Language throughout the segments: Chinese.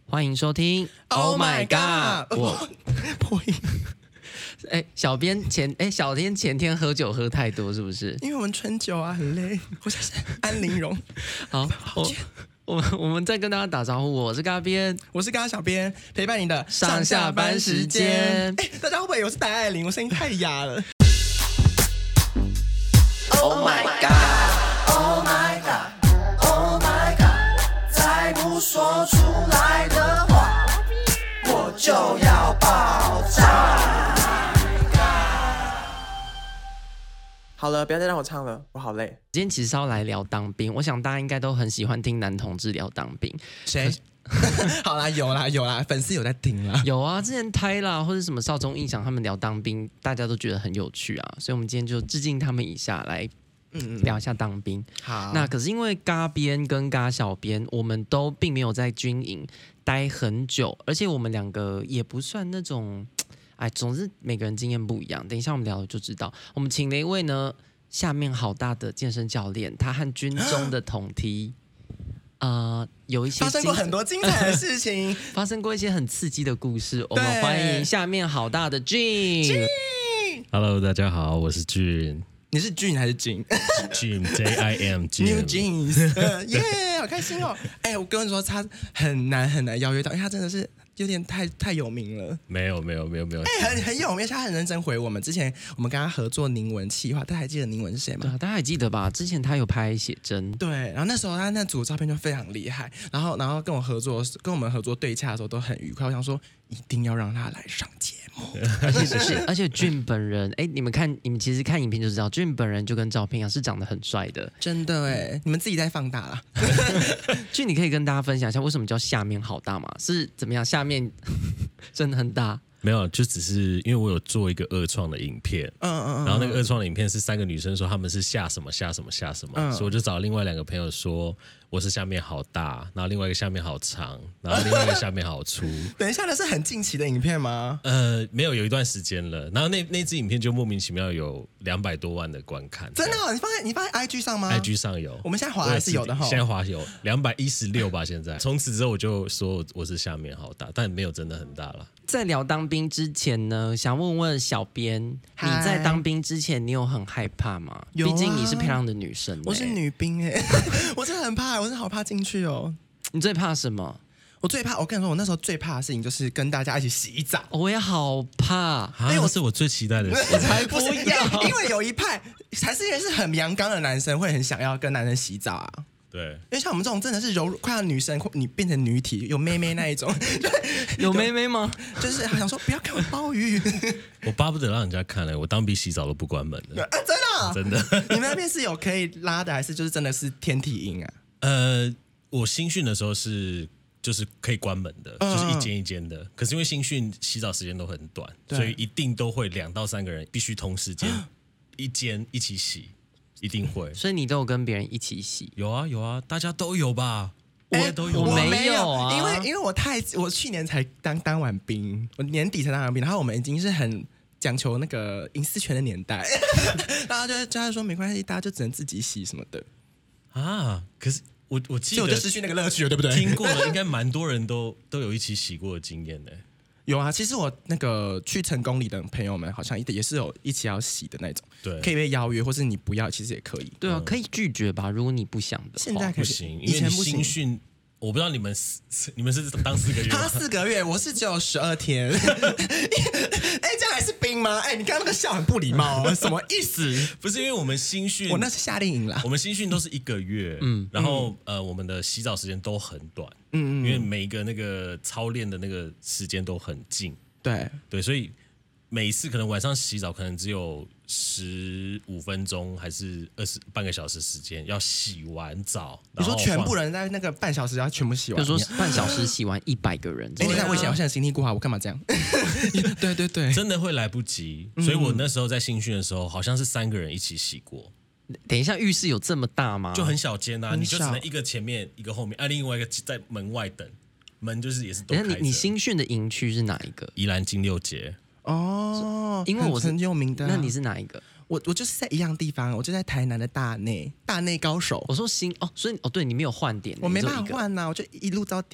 欢迎收听。 Oh my god！ 我破音。 小天前天喝酒喝太多是不是？ 因为我们春酒啊，很累。我是安陵容。 好，我们再跟大家打招呼，我是嘎边， 我是嘎小编，陪伴你的上下班时间。 大家会不会以为我是戴爱玲？我声音太哑了。 Oh my god, oh my god, oh my god， 再不说出来的话，我就要爆炸。 好了，不要再让我唱了，我好累。 今天其实是要来聊当兵，我想大家应该都很喜欢听男同志聊当兵。 谁？好啦，有啦，粉丝有在听啦。 有啊，之前胎啦或者什么少中印象，他们聊当兵，大家都觉得很有趣啊，所以我们今天就致敬他们一下，来聊一下当兵。 好， 那可是因为嘎编跟嘎小编，我们都并没有在军营待很久，而且我们两个也不算那种，总之每个人经验不一样。等一下我们聊了就知道。我们请了一位呢，下面好大的健身教练，他和军中的同梯。有一些发生过很多精彩的事情， 发生过一些很刺激的故事。我们欢迎下面好大的 Jim。Hello， 大家好，我是 Jim。 你是 Jim 还是 Jim？Jim J-I-M New Jeans， 耶，好开心哦！我跟你说，他很难邀约到，因为他真的是有点太有名了。 没有。很有名，他很认真回我们。之前我们跟他合作宁文企划，大家还记得宁文是谁吗？ 对啊，大家还记得吧？之前他有拍写真， 对，然后那时候他那组照片就非常厉害，然后跟我们合作对洽的时候都很愉快。我想说，一定要让他来上节目。 而且俊本人，你们其实看影片就知道，俊本人就跟照片一样，是长得很帅的， 真的你们自己在放大啦。 俊，你可以跟大家分享一下，为什么叫下面好大吗？是怎么样？下面真的很大？ 没有，就只是因为我有做一个二创的影片，然后那个二创的影片是3个女生说她们是下什么，所以我就找另外2个朋友说我是下面好大，然后另外一个下面好长，然后另外一个下面好粗。 等一下，那是很近期的影片吗？ 没有一段时间了，然后那支影片就莫名其妙有200多万的观看。 真的你放在 IG 上吗？ IG 上有， 我们现在滑还是有的哈。 现在滑有216吧，现在。从此之后我就说我是下面好大，但没有真的很大了。 在聊当兵之前呢，想问问小编，你在当兵之前，你有很害怕吗？毕竟你是漂亮的女生。 我是女兵我真的很怕，我真的好怕进去哦。 你最怕什么？ 我跟你说，我那时候最怕的事情就是跟大家一起洗澡。 我也好怕， 那是我最期待的事。 我才不要， 因为有一派才是因为是很阳刚的男生，会很想要跟男生洗澡啊。 对， 因为像我们这种真的是快要女生，你变成女体有妹妹那一种， 有妹妹吗？ 就是想说不要看我鲍鱼， 我巴不得让人家看了，我当兵洗澡都不关门的， 真的。你们那边是有可以拉的，还是就是真的是天体营啊？ 我新训的时候就是可以关门的，就是一间一间的。可是因为新训洗澡时间都很短，所以一定都会2到3个人必须同时间一间一起洗。一定会， 所以你都有跟别人一起洗？ 有啊，大家都有吧？ 我没有啊， 因为我去年才当完兵，我年底才当完兵，然后我们已经是很讲求那个隐私权的年代，大家就说没关系，大家就只能自己洗什么的啊。可是我记得， 所以我就失去那个乐趣了，对不对？ 听过了，应该蛮多人都有一起洗过的经验呢。 有啊，其实我那个去成功里的朋友们，好像也是有一起要洗的那种， 对， 可以被邀约，或是你不要，其实也可以。 对啊，可以拒绝吧，如果你不想的话。 现在可以不行，因为你新训，我不知道你们是当4个月吗？ 他4个月，我是只有12天。这样还是兵吗？你刚刚那个笑很不礼貌哦，什么意思？ 不是因为我们新训， 我那是夏令营啦。 我们新训都是1个月，然后我们的洗澡时间都很短，因为每一个那个操练的那个时间都很近，对，所以每一次可能晚上洗澡可能只有15分钟还是半个小时时间要洗完澡。 你说全部人在那个半小时要全部洗完？ 就说半小时洗完100个人。 你看我现在心力过好，我干嘛这样？对， 真的会来不及。所以我那时候在新训的时候，好像是3个人一起洗过。 等一下，浴室有这么大吗？ 就很小间啊，你就只能一个前面一个后面，另外一个在门外等。门就是也是都开着。 你新训的营区是哪一个？ 宜兰金六街。 哦， 因为我是很有名的。 那你是哪一个？ 我就是在一样地方，我就在台南的大内高手。 我说所以对你没有换点， 我没办法换呐，我就一路到底。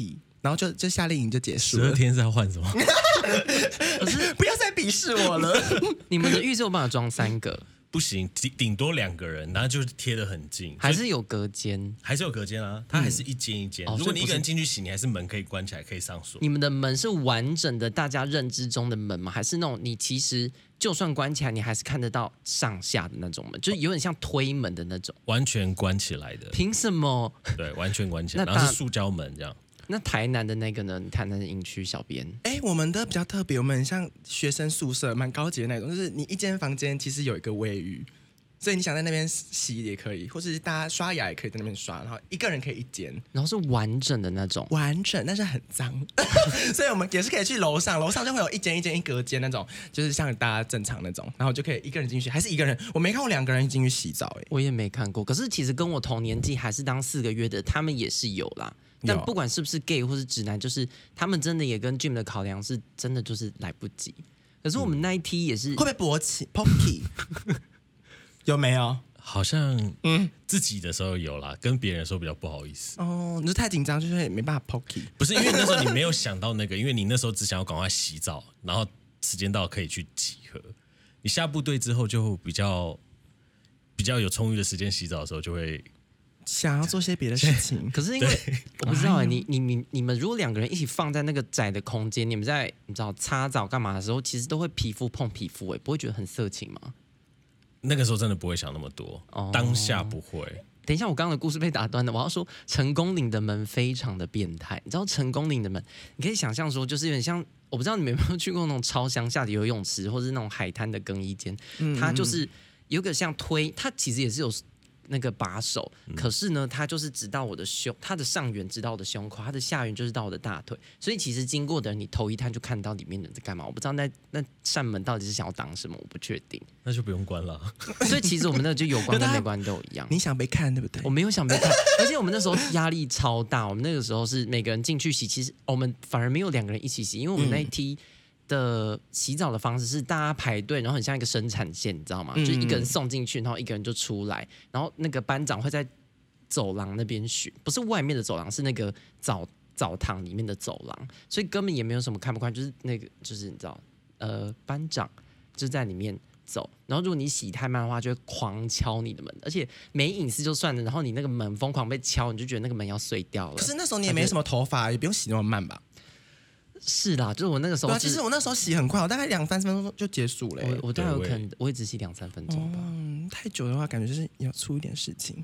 然后就夏令营就结束了。12天是要换什么？ 可是不要再鄙视我了。 你们的浴室有办法装3个？ 不行，顶多2个人，然后就是贴得很近， 还是有隔间？ 还是有隔间啊，它还是一间一间。如果你一个人进去洗，你还是门可以关起来，可以上锁。 你们的门是完整的，大家认知中的门吗？还是那种你其实就算关起来，你还是看得到上下的那种门，就是有点像推门的那种？ 完全关起来的。 凭什么？ 对，完全关起来，然后是塑胶门这样。 那台南的那个呢？台南的营区小编， 我们的比较特别，我们很像学生宿舍，蛮高级的那种，就是你一间房间其实有一个卫浴，所以你想在那边洗也可以，或者是大家刷牙也可以在那边刷，然后一个人可以一间， 然后是完整的那种， 完整，但是很脏，所以我们也是可以去楼上就会有一间一隔间那种，就是像大家正常那种，然后就可以一个人进去，还是一个人，我没看过2个人进去洗澡， 我也没看过。可是其实跟我同年纪还是当4个月的，他们也是有啦。但不管是不是 gay 或是直男，就是他们真的也跟 Jim 的考量是真的就是来不及。可是我们那一梯也是会不会勃起 Pocky 有没有？ 好像自己的时候有啦，跟别人的时候比较不好意思。 哦，你是太紧张，就是没办法 Pocky。 不是因为那时候你没有想到那个，因为你那时候只想要赶快洗澡，然后时间到可以去集合。你下部队之后就比较有充裕的时间洗澡的时候，就会想要做些别的事情。 可是因为我不知道你们如果2个人一起放在那个窄的空间，你们在你知道擦澡干嘛的时候，其实都会皮肤碰皮肤，不会觉得很色情吗？ 那个时候真的不会想那么多，当下不会。 等一下，我刚刚的故事被打断了。我要说，成功岭的门非常的变态。你知道成功岭的门，你可以想象说，就是有点像，我不知道你们有没有去过那种超乡下的游泳池，或是那种海滩的更衣间，它就是有个像推，它其实也是有那个把手，可是呢，它就是直到我的胸，它的上缘直到我的胸口，它的下缘就是到我的大腿，所以其实经过的人，你头一探就看到里面的人在干嘛。我不知道那扇门到底是想要挡什么，我不确定。 那就不用关了。 所以其实我们那个就有关跟没关都一样。 你想被看对不对？ 我没有想被看，而且我们那时候压力超大。我们那个时候是每个人进去洗，其实我们反而没有2个人一起洗，因为我们那一梯的洗澡的方式是大家排队，然后很像一个生产线，你知道吗？就是一个人送进去，然后一个人就出来，然后那个班长会在走廊那边巡，不是外面的走廊，是那个澡堂里面的走廊，所以根本也没有什么看不惯，就是那个就是你知道，班长就在里面走，然后如果你洗太慢的话，就会狂敲你的门，而且没隐私就算了，然后你那个门疯狂被敲，你就觉得那个门要碎掉了。 可是那时候你也没什么头发，也不用洗那么慢吧？ 是啦，就是我那个时候， 其实我那时候洗很快，我大概2-3分钟就结束了。 我大概有可能，我也只洗2-3分钟吧。 太久的话，感觉就是要出一点事情。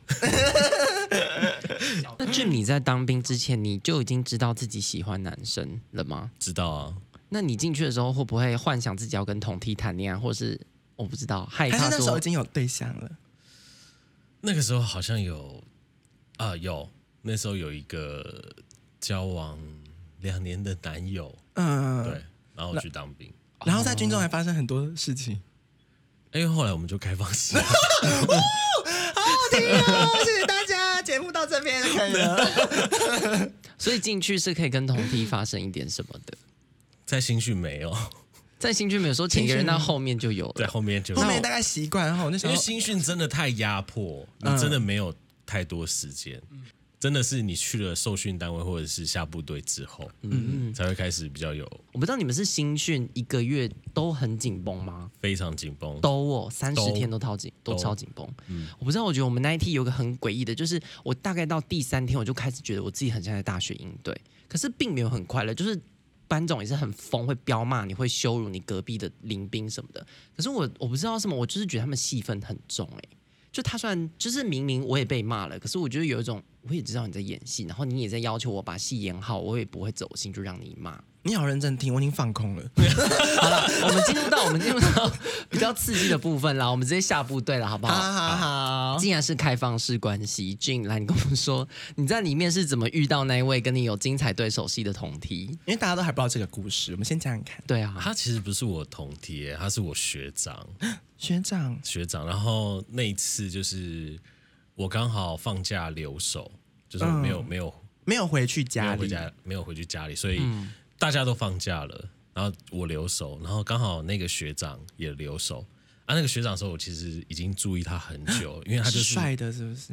那Jim，你在当兵之前，你就已经知道自己喜欢男生了吗？ 知道啊。 那你进去的时候，会不会幻想自己要跟同梯谈恋爱，或是我不知道害怕说？ 还是那时候已经有对象了？ 那个时候好像有有那时候有一个交往2年的男友，对，然后我去当兵， 然后在军中还发生很多事情。 因为后来我们就开放式了。 好好听哦！谢谢大家，节目到这边就可以了。 所以进去是可以跟同梯发生一点什么的。 在新训没有， 在新训没有说前一个人到后面就有了， 在后面大概习惯后， 因为新训真的太压迫，你真的没有太多时间。真的是你去了受训单位或者是下部队之后，才会开始比较有。 我不知道你们是新训1个月都很紧绷吗？ 非常紧绷， 都30天都超紧绷。我不知道，我觉得我们那一梯有个很诡异的，就是我大概到第3天，我就开始觉得我自己很像在大学营队，可是并没有很快乐，就是班长也是很疯，会彪骂你，会羞辱你隔壁的邻兵什么的。可是我不知道什么，我就是觉得他们戏份很重就他虽然就是明明我也被骂了，可是我觉得有一种我也知道你在演戏，然后你也在要求我把戏演好，我也不会走心就让你骂。 你好认真听，我已经放空了。 好了，我们进入到比较刺激的部分啦，我们直接下部队了，好不好？ 好。 既然是开放式关系，Jim，来你跟我们说，你在里面是怎么遇到那一位跟你有精彩对手戏的同梯？ 因为大家都还不知道这个故事，我们先讲讲看。 对啊， 他其实不是我同梯，他是我学长。 学长。然后那一次就是我刚好放假留守，就是没有回去家里，所以大家都放假了，然后我留守，然后刚好那个学长也留守。那个学长的时候，我其实已经注意他很久，因为他就是帅的，是不是？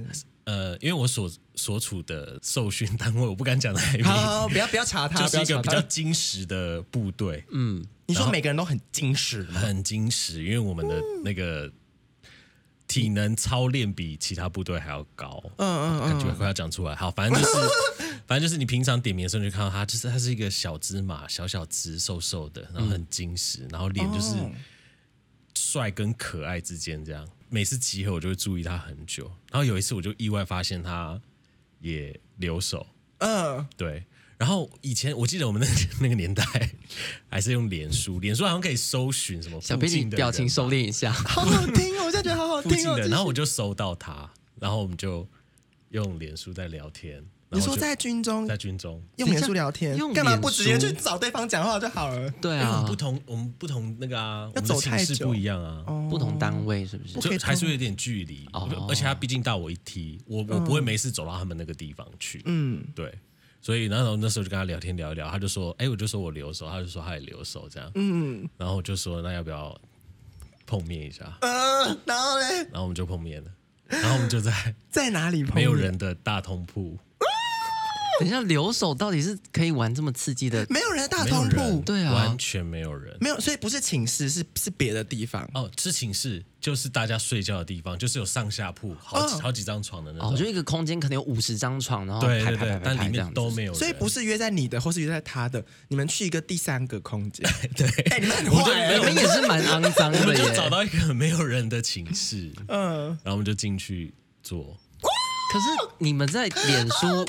因为我所处的受训单位，我不敢讲哪一名， 好，不要查他， 就是一个比较精实的部队。 你说每个人都很精实吗？ 很精实，因为我们的那个体能操练比其他部队还要高。感觉快要讲出来。好，反正就是你平常点名的时候，你就看到他，就是他是一个小芝麻，小只、瘦瘦的，然后很精实，然后脸就是帅跟可爱之间这样。每次集合我就会注意他很久，然后有一次我就意外发现他也留守，对。然后以前我记得我们那个年代还是用脸书好像可以搜寻什么小编，你表情收敛一下， 好好听哦，我现在觉得好好听哦。 然后我就搜到他，然后我们就用脸书在聊天。 你说在军中，用脸书聊天，干嘛不直接去找对方讲话就好了？ 对啊， 我们不同那个啊， 要走太久， 我们的寝室不一样啊， 不同单位是不是？ 就还是有点距离，而且他毕竟大我一梯，我不会没事走到他们那个地方去。对，所以那时候就跟他聊天聊一聊，他就说，我就说我留守，他就说他也留守这样。然后我就说那要不要碰面一下？ 然后嘞， 然后我们就碰面了，然后我们就在哪里碰面？ 没有人的大通铺。 等一下，留守到底是可以玩这么刺激的？ 没有人的大通铺， 对啊， 完全没有人， 没有，所以不是寝室，是别的地方。 是寝室，就是大家睡觉的地方，就是有上下铺，好几张床的那种。 就一个空间可能有50张床，然后对， 但里面都没有人， 所以不是约在你的，或是约在他的，你们去一个第三个空间。 对， 你们很坏， 你们也是蛮肮脏的耶。 我们就找到一个没有人的寝室，然后我们就进去坐。 可是你们在脸书，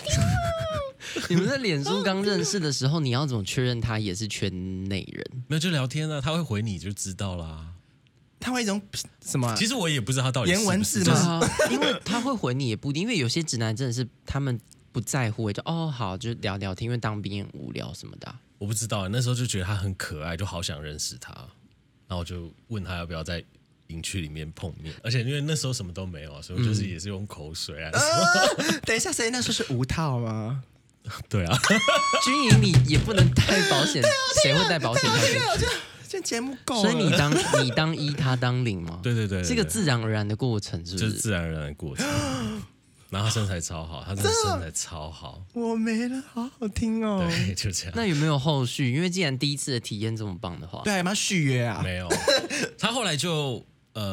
刚认识的时候，你要怎么确认他也是圈内人？ 没有，就聊天啊，他会回你就知道啦。 他会一种什么？ 其实我也不知道他到底是颜文字吗？ 因为他会回你也不一定，因为有些直男真的是他们不在乎，就好就聊聊天，因为当兵很无聊什么的。 我不知道，那时候就觉得他很可爱，就好想认识他，然后我就问他要不要在营区里面碰面，而且因为那时候什么都没有啊，所以我就是也是用口水啊。 等一下，所以那时候是无套吗？ 对啊， 军营你也不能带保险，谁会带保险？ 这节目够了。 所以你当一，他当零吗？ 对， 是一个自然而然的过程，是不是？ 就是自然而然的过程。然后他身材超好，他真的身材超好。 我没了，好好听哦。 对，就这样。 那有没有后续？因为既然第一次的体验这么棒的话， 对，有没有续约啊？ 没有，他后来就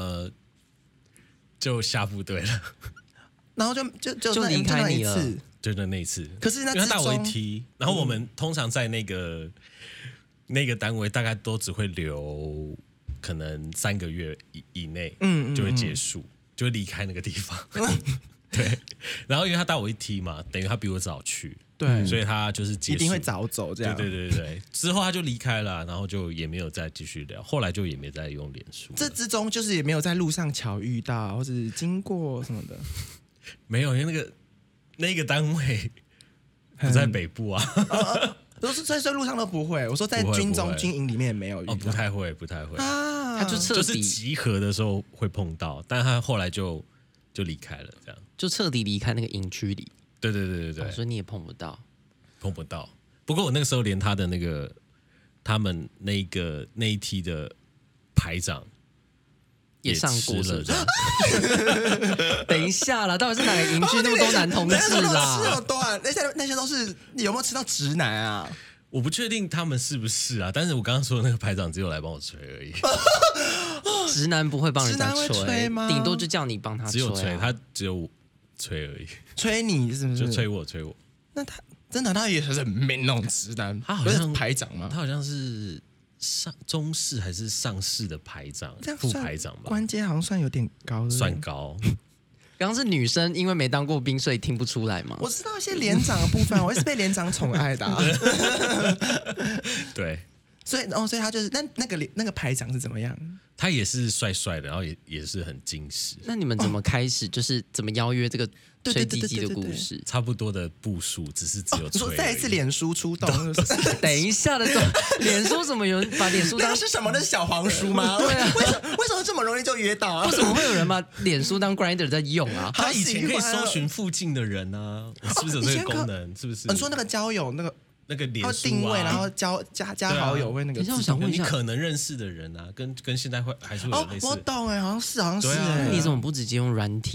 下部队了， 然后就离开你了。 就那一次。 可是那他大我一梯，然后我们通常在那个单位大概都只会留可能3个月以内，就会结束，就会离开那个地方。对，然后因为他大我一梯嘛，等于他比我早去， 对， 所以他就是一定会早走这样。 对，之后他就离开了，然后就也没有再继续聊，后来就也没再用脸书。 这之中就是也没有在路上巧遇到，或者经过什么的， 没有，因为那个单位不在北部啊。 都是在路上都不会。我说在军营里面也没有遇到。 不太会啊。他就是集合的时候会碰到，但他后来就离开了，这样就彻底离开那个营区里。 对， 所以你也碰不到。 不过我那个时候连他的那个他们那一梯的排长也上过了，这样。 等一下啦，到底是哪个营区那么多男同志啦？ 吃有多啊？那些都是有没有吃到直男啊？ 我不确定他们是不是啊，但是我刚刚说的那个排长只有来帮我吹而已。 直男不会帮人家吹吗？ 顶多就叫你帮他吹， 只有吹，他只有吹而已。 吹你是不是？ 就吹我。 那他真的他也是很 man 那种直男， 他好像是排长吗？ 他好像是中士还是上士的排长，副排长吧？ 官阶好像算有点高， 算高。 刚刚是女生，因为没当过兵，所以听不出来嘛。 我知道一些连长的部分，我也是被连长宠爱的。 对， 所以他就是那个排长是怎么样？ 他也是帅帅的，然后也是很精实。 那你们怎么开始？就是怎么邀约这个吹鸡鸡的故事？ 差不多的步数，只有吹。 再一次脸书出动。 等一下的时候，脸书怎么有人把脸书当是什么？那是小黄书吗？对啊，为什么这么容易就约到啊？ 为什么会有人把脸书当 Grindr 在用啊？ 他以前可以搜寻附近的人啊，是不是有这个功能？是不是？ 你说那个交友那个脸书定位，然后加好友会那个。 等一下，我想问一下， 你可能认识的人啊，跟现在会还是会有类似。 我懂好像是那你怎么不直接用软体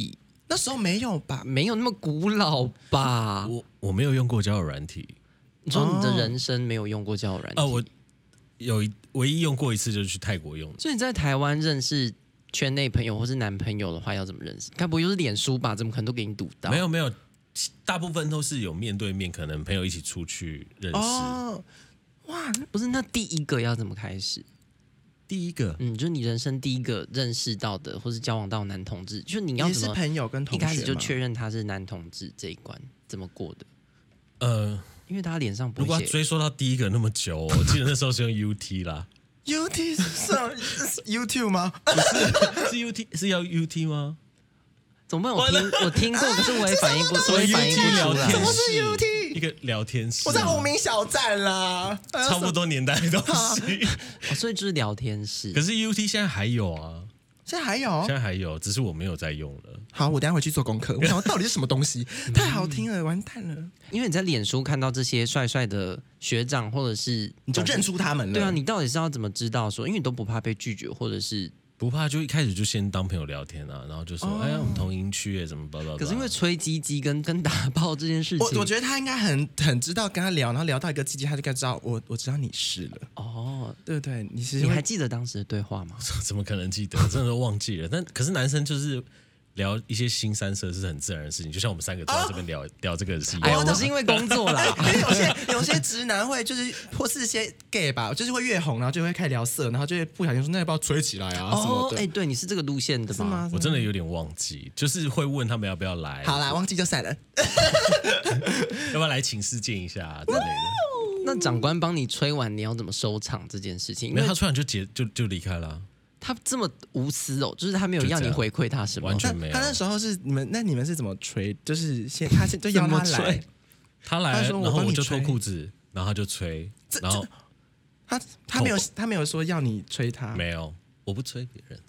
那时候没有吧？ 没有那么古老吧？ 我没有用过交友软体。 你说你的人生没有用过交友软体？ 我唯一用过一次就是去泰国用的。 所以你在台湾认识圈内朋友或是男朋友的话，要怎么认识？该不会又是脸书吧？怎么可能都给你堵到？ 没有，大部分都是有面对面，可能朋友一起出去认识。 哇，不是，那第一个要怎么开始？ 第一个， 就是你人生第一个认识到的，或是交往到男同志，就是你要怎么也是朋友跟同学一开始就确认他是男同志这一关怎么过的？因为他脸上不会写。 如果要追溯到第一个那么久，我记得那时候是用 UT 啦。 UT 是 YouTube 吗？ 不是，是 UT 是要 UT 吗？ 怎么办？我听过，可是我也反应不出来。 什么是 UT？ 一个聊天室。 我在无名小站啦， 差不多年代的东西。 所以就是聊天室。 可是 UT 现在还有啊。 现在还有， 只是我没有在用了。 好，我等一下回去做功课。我想到底是什么东西？太好听了，完蛋了！ 因为你在脸书看到这些帅帅的学长，或者是你就认出他们了。 对啊，你到底是要怎么知道说？因为你都不怕被拒绝，或者是不怕，就一开始就先当朋友聊天啊，然后就说，哎呀，我们同营区耶，怎么包。 可是因为吹鸡鸡跟打炮这件事情， 我觉得他应该很知道跟他聊，然后聊到一个鸡鸡，他就该知道我知道你是了。哦，对不对？你还记得当时的对话吗？ 怎么可能记得？真的都忘记了。但可是男生就是聊一些新三色是很自然的事情，就像我们三个坐在这边聊这个是一样。 我是因为工作啦。 有些直男会就是或是一些 gay 吧，就是会越红，然后就会开始聊色，然后就会不小心说那要不要吹起来啊什么的。 对，你是这个路线的吗？ 我真的有点忘记，就是会问他们要不要来。 好啦，忘记就算了。 要不要来寝室见一下之类的？ 那长官帮你吹完，你要怎么收场这件事情？因为他吹完就离开了。 他这么无私哦，就是他没有要你回馈他什么， 完全没有。 他那时候是你们是怎么吹？就是他就要他来， 他来，然后我就脱裤子，然后他就吹，然后他没有说要你吹他， 没有，我不吹别人。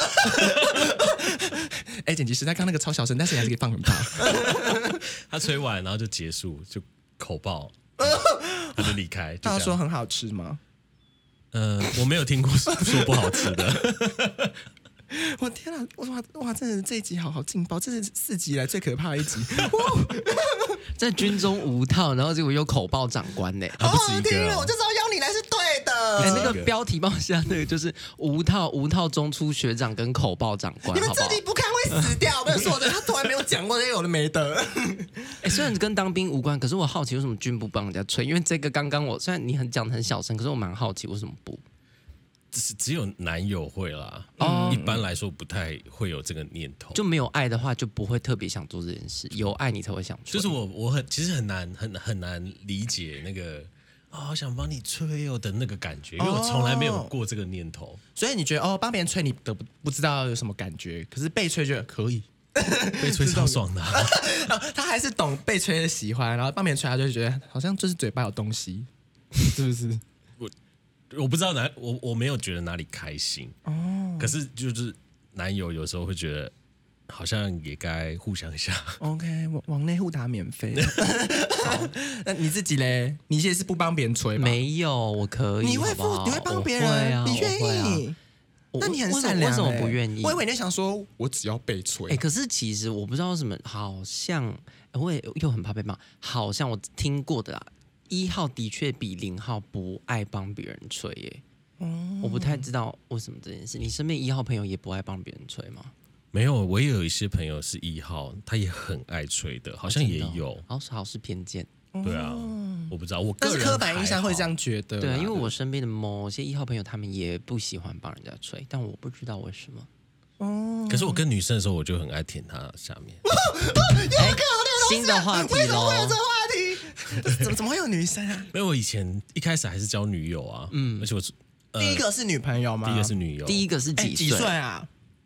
剪辑师他刚那个超小声，但是你还是可以放很大。 他吹完然后就结束，就口爆，他就离开。 他说很好吃吗？ 我没有听过说不好吃的。 我天啊！哇！真的这一集好劲爆，这是4集来最可怕的一集。 在军中无套，然后结果又口爆长官呢。 不止一个， 我就知道邀你来是对的。 那个标题报下那个就是无套中出学长跟口爆长官， 你们自己不看会死掉。我跟你说的，他从来没有讲过这些有的没的。 虽然跟当兵无关，可是我好奇为什么军不帮人家吹？因为这个刚刚虽然你讲得很小声，可是我蛮好奇为什么不。 只有男友会啦，一般来说不太会有这个念头。 就没有爱的话，就不会特别想做这件事。有爱你才会想做。 就是我其实很难理解那个好想帮你吹哦的那个感觉，因为我从来没有过这个念头。 所以你觉得帮别人吹你不知道有什么感觉，可是被吹觉得可以， 被吹超爽的。 他还是懂被吹的喜欢，然后帮别人吹他就觉得好像就是嘴巴有东西，是不是？ 我不知道我没有觉得哪里开心可是就是男友有时候会觉得好像也该互相一下。 OK， 往内互打免费。那你自己嘞？你也是不帮别人吹吗？ 没有，我可以。 你会帮别人？你愿意？那你很善良。 为什么不愿意？ 我以为你想说，我只要被吹。 可是其实我不知道为什么，好像我也又很怕被骂。好像我听过的啦。1号的确比0号不爱帮别人吹耶，我不太知道为什么这件事。你身边1号朋友也不爱帮别人吹吗？ 没有，我也有一些朋友是1号，他也很爱吹的，好像也有。 好是偏见。 对啊，我不知道，我个人但是刻板印象会这样觉得。 对，因为我身边的某些1号朋友，他们也不喜欢帮人家吹，但我不知道为什么。 可是我跟女生的时候，我就很爱舔她下面。 新的话题喽。 怎么会有女生啊？ 因为我以前一开始还是交女友啊，而且我第一个是女朋友吗？ 第一个是女友， 第一个是几岁啊？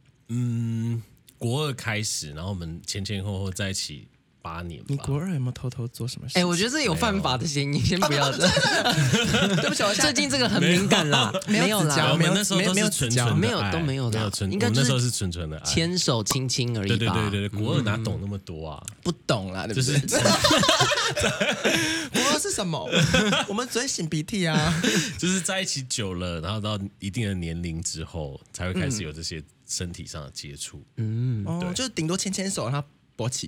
国2开始，然后我们前后在一起8年吧。 你国2有没有偷偷做什么事？ 我觉得这有犯法的嫌疑，先不要的。对不起，最近这个很敏感啦，没有啦， 我们那时候都是纯纯的爱， 没有都没有的， 应该那时候是纯纯的爱， 牵手亲亲而已吧。 对，国2哪懂那么多啊？ 不懂啦，对不对？国2是什么？我们只会擤鼻涕啊。 就是在一起久了，然后到一定的年龄之后，才会开始有这些身体上的接触。 就顶多牵牵手，然后勃起。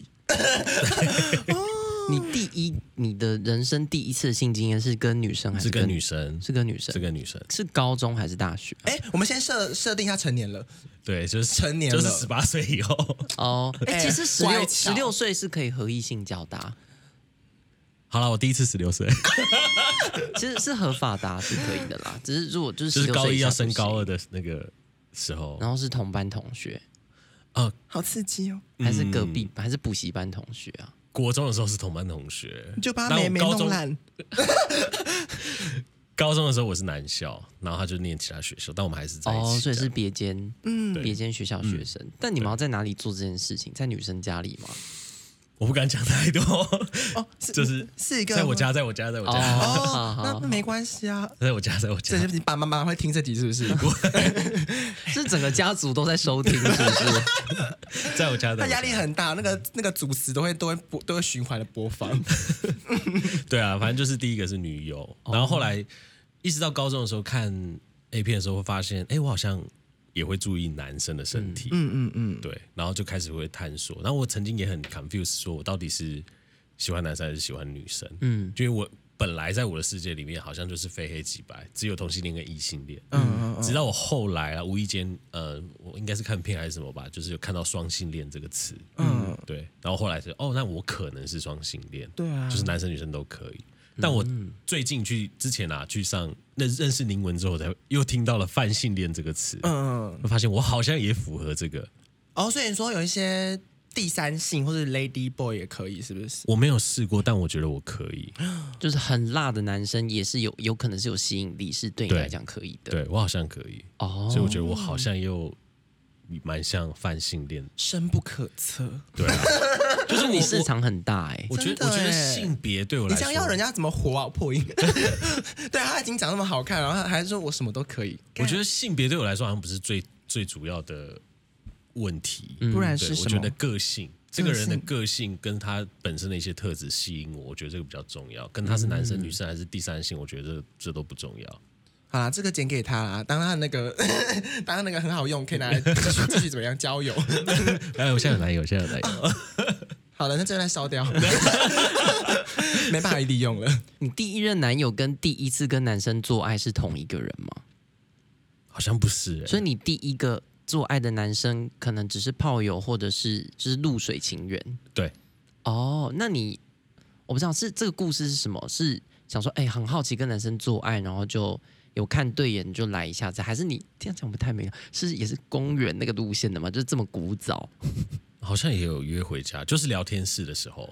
你的人生第一次的性经验是跟女生还是跟女生？ 是跟女生， 是跟女生。 是高中还是大学？ 我们先设定他成年了。 对，就是成年了， 就是18岁以后。 其实16岁是可以合意性交的。 好了，我第一次16岁， 其实是合法的，是可以的啦。只是如果就是高1要升高2的那个时候， 然后是同班同学， 好刺激哦！ 还是隔壁还是补习班同学啊？ 国中的时候是同班同学， 就把他没弄烂。 高中的时候我是男校，然后他就念其他学校，但我们还是在一起。 所以是别间学校学生。但你们要在哪里做这件事情？在女生家里吗？ 我不敢讲太多。就是一个在我家。 那没关系啊， 在我家。 这你爸爸妈妈会听这集是不是？ 是整个家族都在收听，是不是？ 在我家。 他压力很大，那个主词都会循环的播放。 对啊，反正就是第一个是女友，然后后来一直到高中的时候看 A 片的时候，会发现，我好像也会注意男生的身体，对，然后就开始会探索。然后我曾经也很 confused， 说我到底是喜欢男生还是喜欢女生？因为我本来在我的世界里面好像就是非黑即白，只有同性恋跟异性恋。直到我后来啊，无意间我应该是看片还是什么吧，就是有看到双性恋这个词，对，然后后来是那我可能是双性恋， 对啊， 就是男生女生都可以。但我最近之前去上认识宁文之后，才又听到了泛性恋这个词，我发现我好像也符合这个。 所以你说有一些第三性或者 lady boy 也可以，是不是？ 我没有试过，但我觉得我可以。 就是很辣的男生也是有可能是有吸引力，是对你来讲可以的。 对我好像可以，所以我觉得我好像又蛮像泛性恋， 深不可测。 对啊。 就是你市场很大我觉得性别对我来说， 你这样要人家怎么活啊？破音。对啊，他已经长那么好看，然后还是说我什么都可以。 我觉得性别对我来说好像不是最主要的问题， 不然是什么？ 我觉得个性，这个人的个性跟他本身的一些特质吸引我，我觉得这个比较重要。跟他是男生、女生还是第三性，我觉得这都不重要。 好啦，这个剪给他啦，当他那个很好用，可以拿来继续怎么样交友。 我现在有男友， 好了，那这来烧掉，没办法利用了。 你第一任男友跟第一次跟男生做爱是同一个人吗？ 好像不是所以你第一个做爱的男生可能只是炮友，或者是就是露水情缘。 对。 那我不知道是这个故事是什么？是想说，很好奇跟男生做爱，然后就有看对眼就来一下子，还是你这样讲不太美？也是公园那个路线的吗？就是这么古早？ 好像也有约回家，就是聊天室的时候。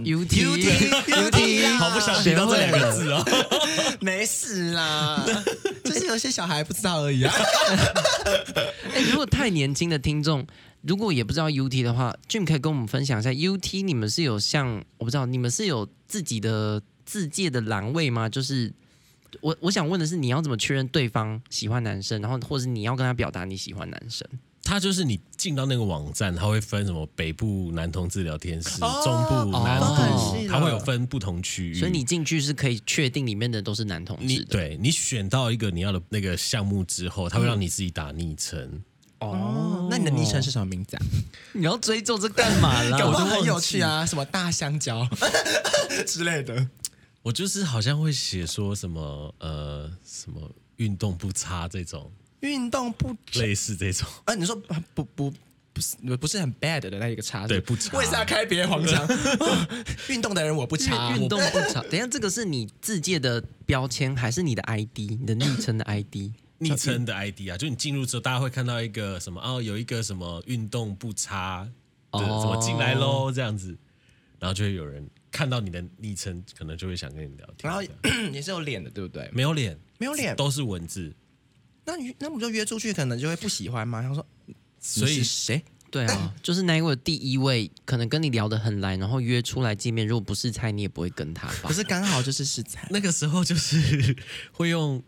UT， 好不想提到这2个字哦。 没事啦，就是有些小孩不知道而已啊。 如果太年轻的听众，如果也不知道 UT 的话 ，Jim 可以跟我们分享一下 UT， 你们是有我不知道你们是有自己的自介的栏位吗？就是我想问的是，你要怎么确认对方喜欢男生，然后或是你要跟他表达你喜欢男生？ 他就是你进到那个网站，他会分什么北部男同志聊天室、中部南部，他会有分不同区域， 所以你进去是可以确定里面的都是男同志的。 对，你选到一个你要的那个项目之后，他会让你自己打昵称。 那你的昵称是什么名字啊？ 你要追究这干嘛啦？ 我都很有趣啊，什么大香蕉之类的。 我就是好像会写说什么什么运动不差这种。 运动不类似这种， 你说不是很 bad 的那一个差， 对，不差。 为啥开别人黄腔？运动的人我不差， 运动不差。等一下，这个是你自介的标签，还是你的 ID？ 你的昵称的 ID？ 昵称的 ID 啊，就你进入之后，大家会看到一个什么有一个什么运动不差的怎么进来咯这样子，然后就会有人看到你的昵称，可能就会想跟你聊天。 然后也是有脸的，对不对？ 没有脸， 没有脸， 都是文字。 那我就约出去，可能就会不喜欢吗？他说， 所以谁？ 对啊，就是那一位第一位，可能跟你聊得很来，然后约出来见面，如果不是菜，你也不会跟他吧？ 可是刚好就是菜。 那个时候就是会用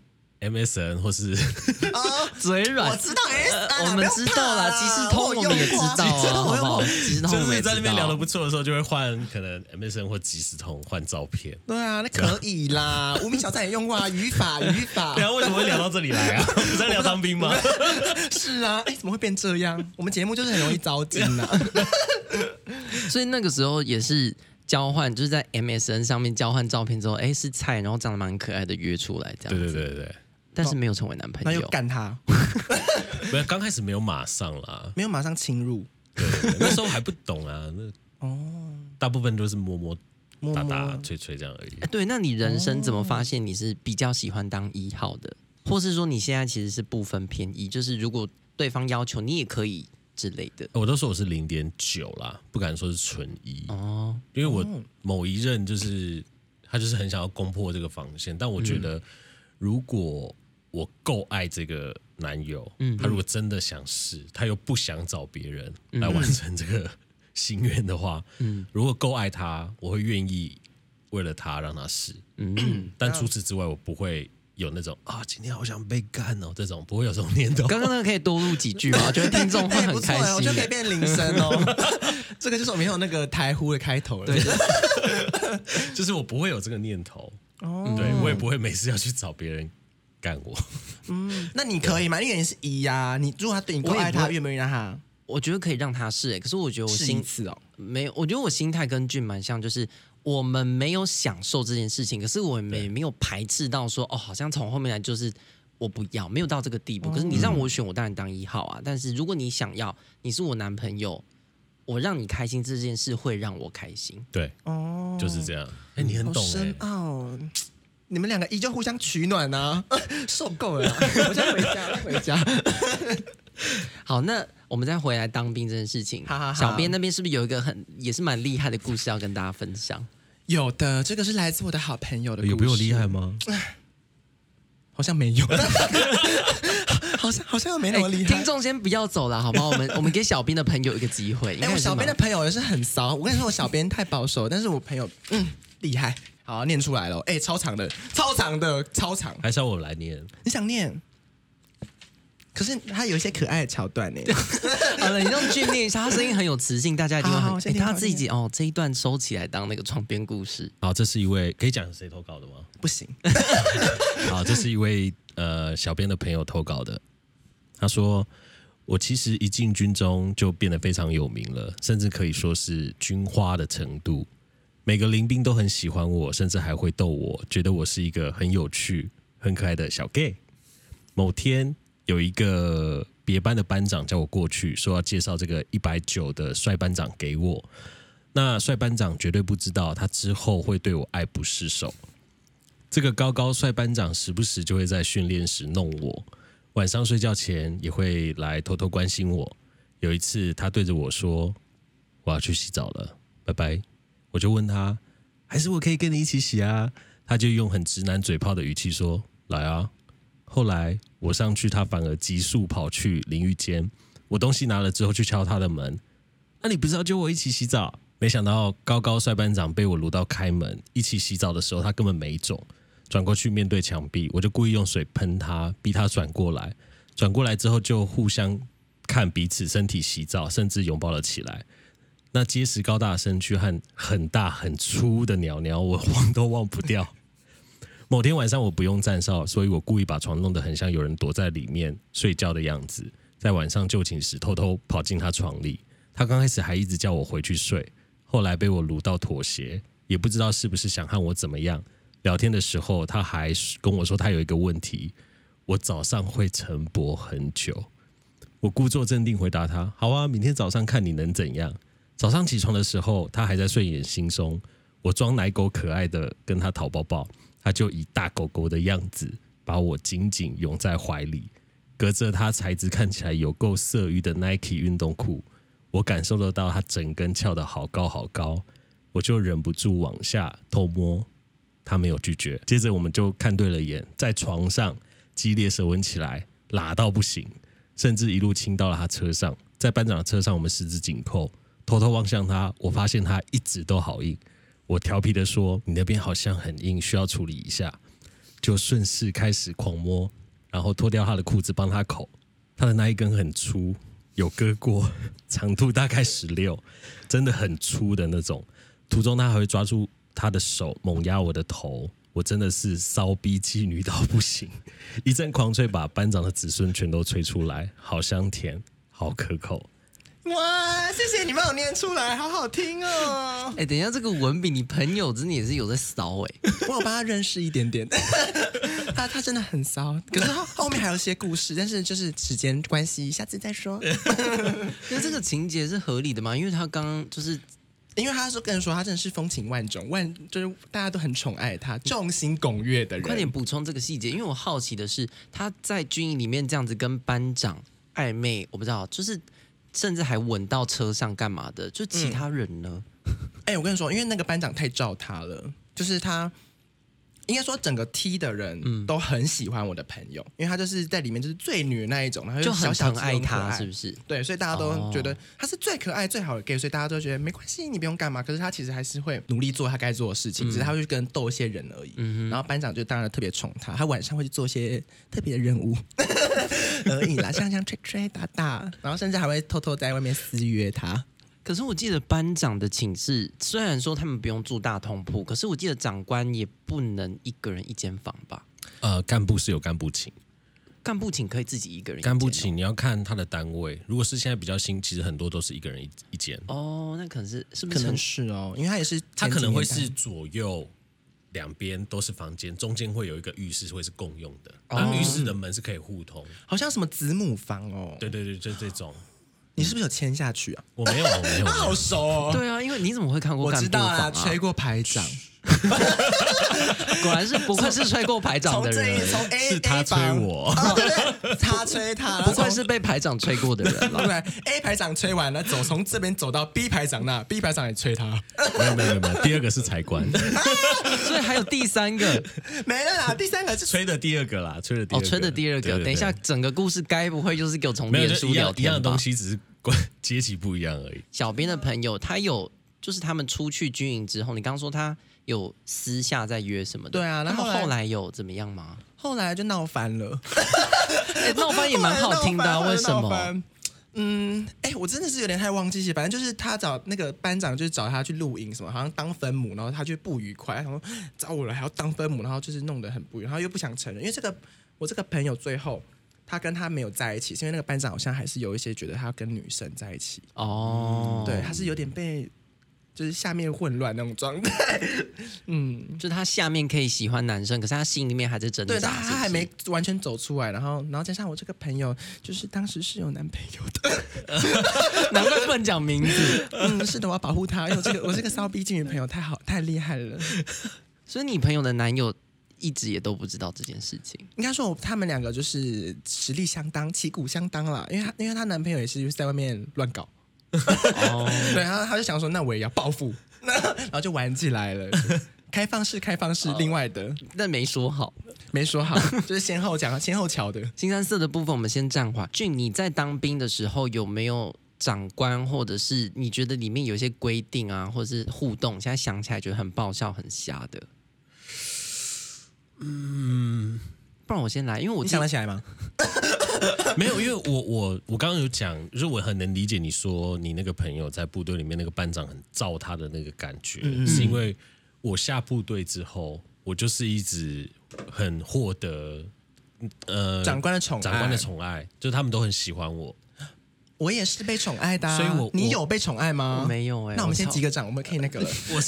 MSN 或是嘴软， 我知道 MSN， 我们知道啦，即时通我们也知道啊，好不好？即时通我们也知道， 就是在那边聊得不错的时候，就会换可能 MSN 或即时通换照片。 对啊，那可以啦。无名小站也用过啊，语法。 对啊，为什么会聊到这里来啊？不在聊当兵吗？ 是啊，怎么会变这样？我们节目就是很容易糟心啊。 所以那个时候也是交换，就是在 MSN 上面交换照片之后，是菜，然后长得蛮可爱的约出来这样子。 对。 但是没有成为男朋友， 那又干他。 没有，刚开始没有马上啦， 没有马上侵入。 对，那时候还不懂啊。大部分都是摸摸打打吹吹这样而已。 对，那你人生怎么发现你是比较喜欢当1号的，或是说你现在其实是不分偏1，就是如果对方要求你也可以之类的？ 我都说我是0.9啦，不敢说是纯1哦，因为我某一任就是他就是很想要攻破这个防线，但我觉得如果我够爱这个男友，他如果真的想试，他又不想找别人来完成这个心愿的话，如果够爱他，我会愿意为了他让他试。但除此之外，我不会有那种今天好想被干哦这种，不会有这种念头。 刚刚那个可以多录几句吗？我觉得听众会很开心。 我觉得可以变铃声哦。这个就是我们有那个台呼的开头了。对， 就是我不会有这个念头。对，我也不会每次要去找别人干我。 那你可以吗？因为你是1呀，你如果他对你够爱他，愿不愿意让他？ 我觉得可以让他试，可是我觉得我试一次没有，我觉得我心态跟俊蛮像，就是我们没有享受这件事情，可是我们也没有排斥到说好像从后面来就是我不要，没有到这个地步。可是你让我选，我当然当1号啊。但是如果你想要，你是我男朋友，我让你开心这件事会让我开心。 对，就是这样。你很懂深奥。你们2个依旧互相取暖啊，受够了，我先回家。 好，那我们再回来当兵这件事情。小编那边是不是有一个也是蛮厉害的故事要跟大家分享？ 有的，这个是来自我的好朋友的故事。 有比我厉害吗？ 好像没有，好像没那么厉害。 听众先不要走了，好吗？我们给小编的朋友一个机会。 我小编的朋友也是很骚。我跟你说，我小编太保守，但是我朋友厉害。好，念出来了。超长的，超长。 还是要我来念？ 你想念？可是他有一些可爱的桥段呢。 好了，你让俊念一下，他声音很有磁性，大家一定会很。他自己这一段收起来当那个床边故事。 好，这是一位可以讲谁投稿的吗？ 不行。 好，这是一位小编的朋友投稿的。他说：“我其实一进军中就变得非常有名了，甚至可以说是军花的程度。每个临兵都很喜欢我，甚至还会逗我，觉得我是一个很有趣、很可爱的小 gay。某天，有一个别班的班长叫我过去，说要介绍这个190的帅班长给我。那帅班长绝对不知道，他之后会对我爱不释手。这个高帅班长时不时就会在训练时弄我，晚上睡觉前也会来偷偷关心我。有一次，他对着我说：‘我要去洗澡了，拜拜。’我就问他，还是我可以跟你一起洗啊？他就用很直男嘴炮的语气说：来啊。后来我上去，他反而急速跑去淋浴间。我东西拿了之后去敲他的门，那你不是要揪我一起洗澡？没想到高帅班长被我撸到开门，一起洗澡的时候他根本没肿，转过去面对墙壁，我就故意用水喷他，逼他转过来。转过来之后就互相看彼此身体洗澡，甚至拥抱了起来。那结实高大的身躯和很大很粗的鸟鸟，我忘都忘不掉。某天晚上我不用站哨，所以我故意把床弄得很像有人躲在里面睡觉的样子，在晚上就寝时偷偷跑进他床里。他刚开始还一直叫我回去睡，后来被我撸到妥协，也不知道是不是想和我怎么样。聊天的时候他还跟我说他有一个问题，我早上会晨勃很久。我故作镇定回答他，好啊，明天早上看你能怎样。早上起床的时候他还在睡眼惺忪，我装奶狗可爱的跟他讨抱抱，他就以大狗狗的样子把我紧紧拥在怀里，隔着他材质看起来有够色欲的 Nike 运动裤，我感受得到他整根翘得好高好高，我就忍不住往下偷摸，他没有拒绝。接着我们就看对了眼，在床上激烈舌吻起来，拉到不行，甚至一路亲到了他车上。在班长的车上，我们十指紧扣，偷偷望向他，我发现他一直都好硬。我调皮的说：“你那边好像很硬，需要处理一下。” 就顺势开始狂摸，然后脱掉他的裤子帮他口，他的那一根很粗，有割过，长度大概16，真的很粗的那种。途中他还会抓住他的手猛压我的头，我真的是骚逼妓女到不行，一阵狂吹把班长的子孙全都吹出来，好香甜，好可口。 哇，谢谢你帮我念出来，好好听哦！ 哎，等一下，这个文笔，你朋友真的也是有在骚哎， 我有帮他认识一点点，他真的很骚，可是他后面还有些故事，但是就是时间关系，下次再说。 那这个情节是合理的吗？因为他刚刚就是。 因为他说跟人说他真的是风情万种，就是大家都很宠爱他，众星拱月的人。 快点补充这个细节，因为我好奇的是他在军营里面这样子跟班长暧昧，我不知道，就是甚至还吻到车上干嘛的？就其他人呢？ 我跟你说，因为那个班长太照他了，就是他。应该说，整个T的人都很喜欢我的朋友，因为他就是在里面就是最女的那一种，然后就小小很爱他，是不是？ 对，所以大家都觉得他是最可爱、最好的 gay， 所以大家都觉得没关系，你不用干嘛。可是他其实还是会努力做他该做的事情，只是他会去跟逗一些人而已。然后班长就当然特别宠他，他晚上会去做一些特别的任务而已啦，像吹吹打打，然后甚至还会偷偷在外面私约他。 可是我记得班长的寝室，虽然说他们不用住大通铺，可是我记得长官也不能一个人一间房吧？ 干部是有干部寝， 干部寝可以自己一个人一间。 干部寝你要看他的单位，如果是现在比较新，其实很多都是一个人一间。 哦，那可能是不是？ 可能是哦，因为他也是他可能会是左右两边都是房间，中间会有一个浴室会是共用的，那浴室的门是可以互通， 好像什么子母房哦。 对对对，就这种。 你是不是有签下去啊？ 我没有， 他好熟哦。 对啊，因为你怎么会看过干部房啊？ 我知道啊，吹过排长。 果然是不愧是吹过排长的人， 从 A 是他吹我， 对，他吹他， 不愧是被排长吹过的人了。 对 ，A 排长吹完了，从这边走到 B 排长那 ，B 排长也吹他。 没有，第二个是财官， 所以还有第三个没了啦，第三个是吹的第二个啦，吹的第二个。 等一下，整个故事该不会就是给我从脸书聊天吧？ 一样的东西，只是阶级不一样而已。 小编的朋友，他有就是他们出去军营之后，你刚刚说他有私下在约什么的？ 对啊， 然后后来有怎么样吗？ 后来就闹翻了。 闹翻也蛮好听的啊，为什么？ 我真的是有点太忘记，反正就是他找那个班长，就是找他去露营什么，好像当分母，然后他就不愉快，然后找我了还要当分母，然后就是弄得很不愉快，然后又不想承认，因为我这个朋友最后他跟他没有在一起，是因为那个班长好像还是有一些觉得他跟女生在一起哦，对，他是有点被就是下面混乱那种状态， 就他下面可以喜欢男生，可是他心里面还在挣扎， 对，他还没完全走出来，然后加上我这个朋友，就是当时是有男朋友的， 难怪不能讲名字， 是的，我要保护他，因为我这个骚逼妓女朋友太厉害了， 所以你朋友的男友一直也都不知道这件事情。 应该说他们两个就是实力相当，旗鼓相当啦，因为她男朋友也是在外面乱搞。对，他就想说，那我也要报复，然后就玩起来了。开放式，另外的， 但没说好， 就是先后瞧的。 新三色的部分我们先暂缓。俊，你在当兵的时候有没有长官，或者是你觉得里面有一些规定啊，或者是互动，现在想起来觉得很爆笑、很瞎的？不然我先来，因为你想得起来吗？ 没有，因为我刚刚有讲，就是我很能理解你说你那个朋友在部队里面那个班长很照他的那个感觉，是因为我下部队之后，我就是一直很获得长官的宠爱，就是他们都很喜欢我。 我也是被宠爱的、啊， 所以你有被宠爱吗？ 我没有那我们先击个掌，我们可以那个了。 我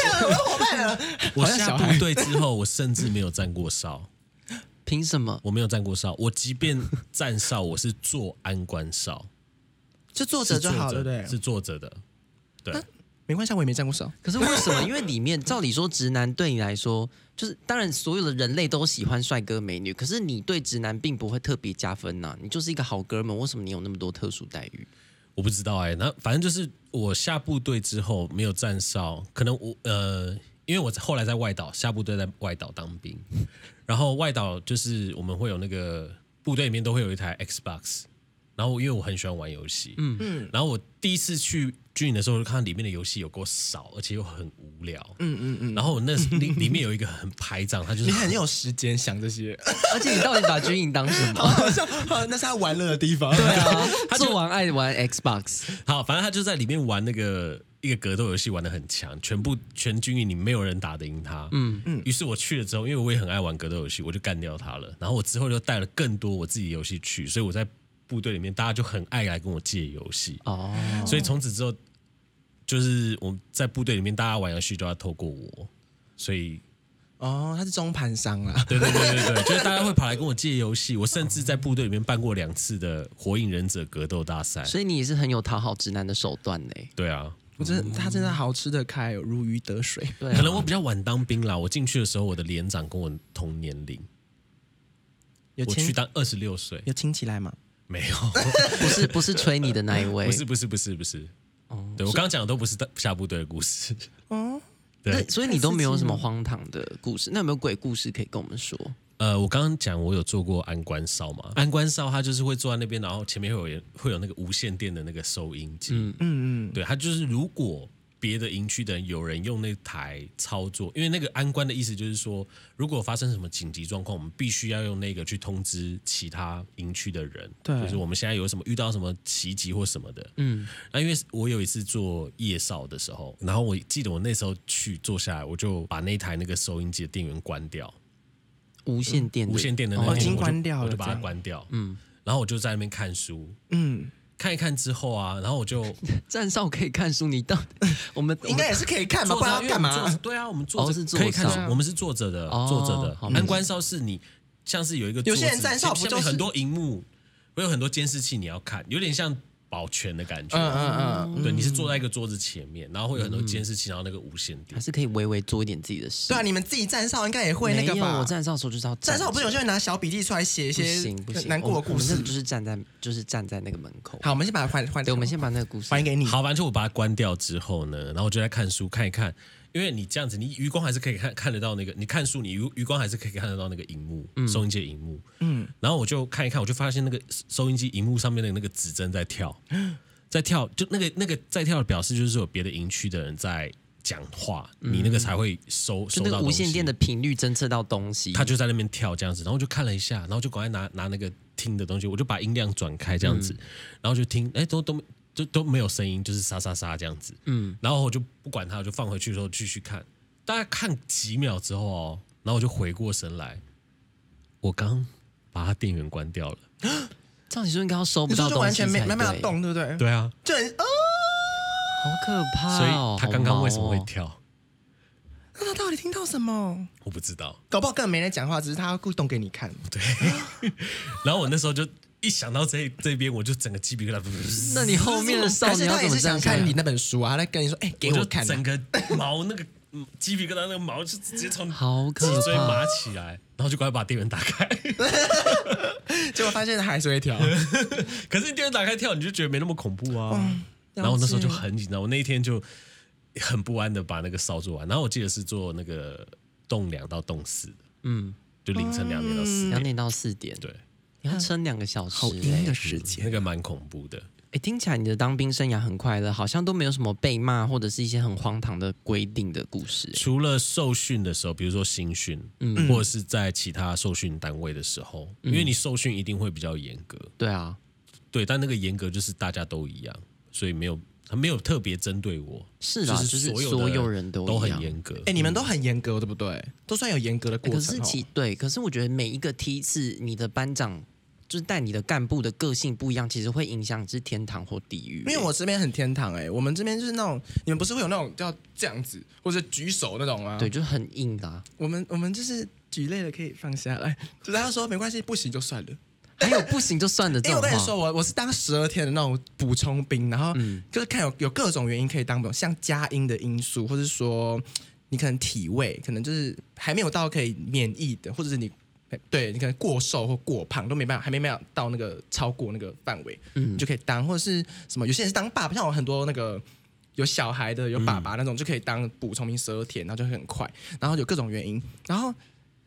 下部队之后，我甚至没有站过哨。 凭什么？ 我没有站过哨，我即便站哨，我是坐安官哨， 就坐着就好，对不对？ 是坐着的，对， 没关系，我也没站过哨。 可是为什么？因为里面照理说，直男对你来说，就是当然所有的人类都喜欢帅哥美女，可是你对直男并不会特别加分呐、你就是一个好哥们，为什么你有那么多特殊待遇？ 我不知道那反正就是我下部队之后没有站哨，可能因为我后来在外岛下部队，在外岛当兵，然后外岛就是我们会有那个部队里面都会有一台 Xbox， 然后因为我很喜欢玩游戏，然后我第一次去军营的时候，就看到里面的游戏有够少，而且又很无聊，然后我那里面有一个很排长，他就是你很有时间想这些， 而且你到底把军营当什么？ 那是他玩乐的地方。 对啊，他做完爱玩 Xbox。 好，反正他就在里面玩那个一个格斗游戏，玩得很强，全军营里没有人打得赢他。于是我去了之后，因为我也很爱玩格斗游戏，我就干掉他了。然后我之后就带了更多我自己的游戏去，所以我在部队里面大家就很爱来跟我借游戏。所以从此之后，就是我在部队里面大家玩游戏都要透过我，所以。 他是中盘商啦。 对，就是大家会跑来跟我借游戏，我甚至在部队里面办过2次的火影忍者格斗大赛。 所以你也是很有讨好直男的手段嘞。 对啊， 他真的好吃得开，如鱼得水。 对啊， 可能我比较晚当兵啦，我进去的时候我的连长跟我同年龄，我去当26岁， 有亲戚来吗？ 没有， 不是吹你的那一位， 不是。对我刚刚讲的都不是下部队的故事。 对，所以你都没有什么荒唐的故事，那有没有鬼故事可以跟我们说？ 我刚刚讲我有做过安官哨嘛，安官哨他就是会坐在那边，然后前面会有那个无线电的那个收音机，对，他就是如果别的营区的人有人用那台操作，因为那个安官的意思就是说，如果发生什么紧急状况，我们必须要用那个去通知其他营区的人， 对， 就是我们现在有什么遇到什么袭击或什么的，那因为我有一次做夜哨的时候，然后我记得我那时候去坐下来，我就把那台那个收音机的电源关掉， 无线电的那已经关掉了， 我就把它关掉，然后我就在那边看书，看一看之后啊，然后我就站哨可以看书，你到我们应该也是可以看吧？不然要干嘛？ 对啊，我们坐着可以看书，我们是坐着的，坐着的。安官哨是你像是有一个有些人站哨不就是很多荧幕，会有很多监视器，你要看，有点像保全的感觉。对，你是坐在一个桌子前面，然后会有很多监视器，然后那个无线电， 还是可以微微做一点自己的事。 对啊，你们自己站哨应该也会那个吧？ 我站哨的时候就是要站哨，不是有些人拿小笔记出来写一些难过的故事， 就是站在那个门口。 好，我们先把它换。 对，我们先把那个故事还给你。 好，反正我把它关掉之后呢，然后我就在看书看一看。因为你这样子，你余光还是可以看得到那个，你看书，你余光还是可以看得到那个荧幕，收音机的荧幕。然后我就看一看，我就发现那个收音机荧幕上面的那个指针在跳，就那个在跳的表示就是有别的营区的人在讲话，你那个才会收到东西。就那个无线电的频率侦测到东西， 他就在那边跳这样子，然后我就看了一下，然后就赶快拿那个听的东西，我就把音量转开这样子，然后就听，都没有声音，就是沙沙沙这样子。然后我就不管它，我就放回去的时候继续看，大概看几秒之后哦，然后我就回过神来，我刚把它电源关掉了。 照理说应该要收不到东西， 就完全没办法动，对不对？ 对啊， 就好可怕所以他刚刚为什么会跳？ 那他到底听到什么？ 我不知道， 搞不好根本没人讲话，只是他故意动给你看。 对。然后我那时候就一想到这边，我就整个鸡皮疙瘩。 那你后面的少年他也是想看你那本书啊，他在跟你说：“给我看。” 整个毛那个鸡皮疙瘩那个毛就直接从脊椎麻起来，然后就赶快把电源打开。 结果发现还是会跳。 可是你电源打开跳，你就觉得没那么恐怖啊。然后我那时候就很紧张，我那一天就很不安的把那个哨做完。然后我记得是做那个动2到动4的，就凌晨2点到4点 ，2点到4点， 对， 你要撑2个小时， 好阴的时间， 那个蛮恐怖的。 听起来你的当兵生涯很快乐，好像都没有什么被骂或者是一些很荒唐的规定的故事。 除了受训的时候，比如说新训，或者是在其他受训单位的时候，因为你受训一定会比较严格。 对啊， 对，但那个严格就是大家都一样，所以没有特别针对我。 是啊，就是所有人都很严格。 你们都很严格，对不对？都算有严格的过程。 可是我觉得每一个梯次，你的班长就是带你的干部的个性不一样，其实会影响是天堂或地狱。 因为我这边很天堂我们这边就是那种，你们不是会有那种叫这样子或者举手那种吗？ 对，就很硬的啊。 我们就是举累了可以放下来，就是他说没关系，不行就算了。 还有不行就算了这种话。 因为我跟你说，我是当12天的那种补充兵，然后就是看有各种原因可以当，像佳音的因素，或者说你可能体位，可能就是还没有到可以免疫的，或者是你可能过瘦或过胖都没办法，还没办法到那个超过那个范围，你就可以当，或者是什么有些人是当爸爸，像我很多那个有小孩的有爸爸那种就可以当补充兵12天，然后就很快，然后有各种原因，然后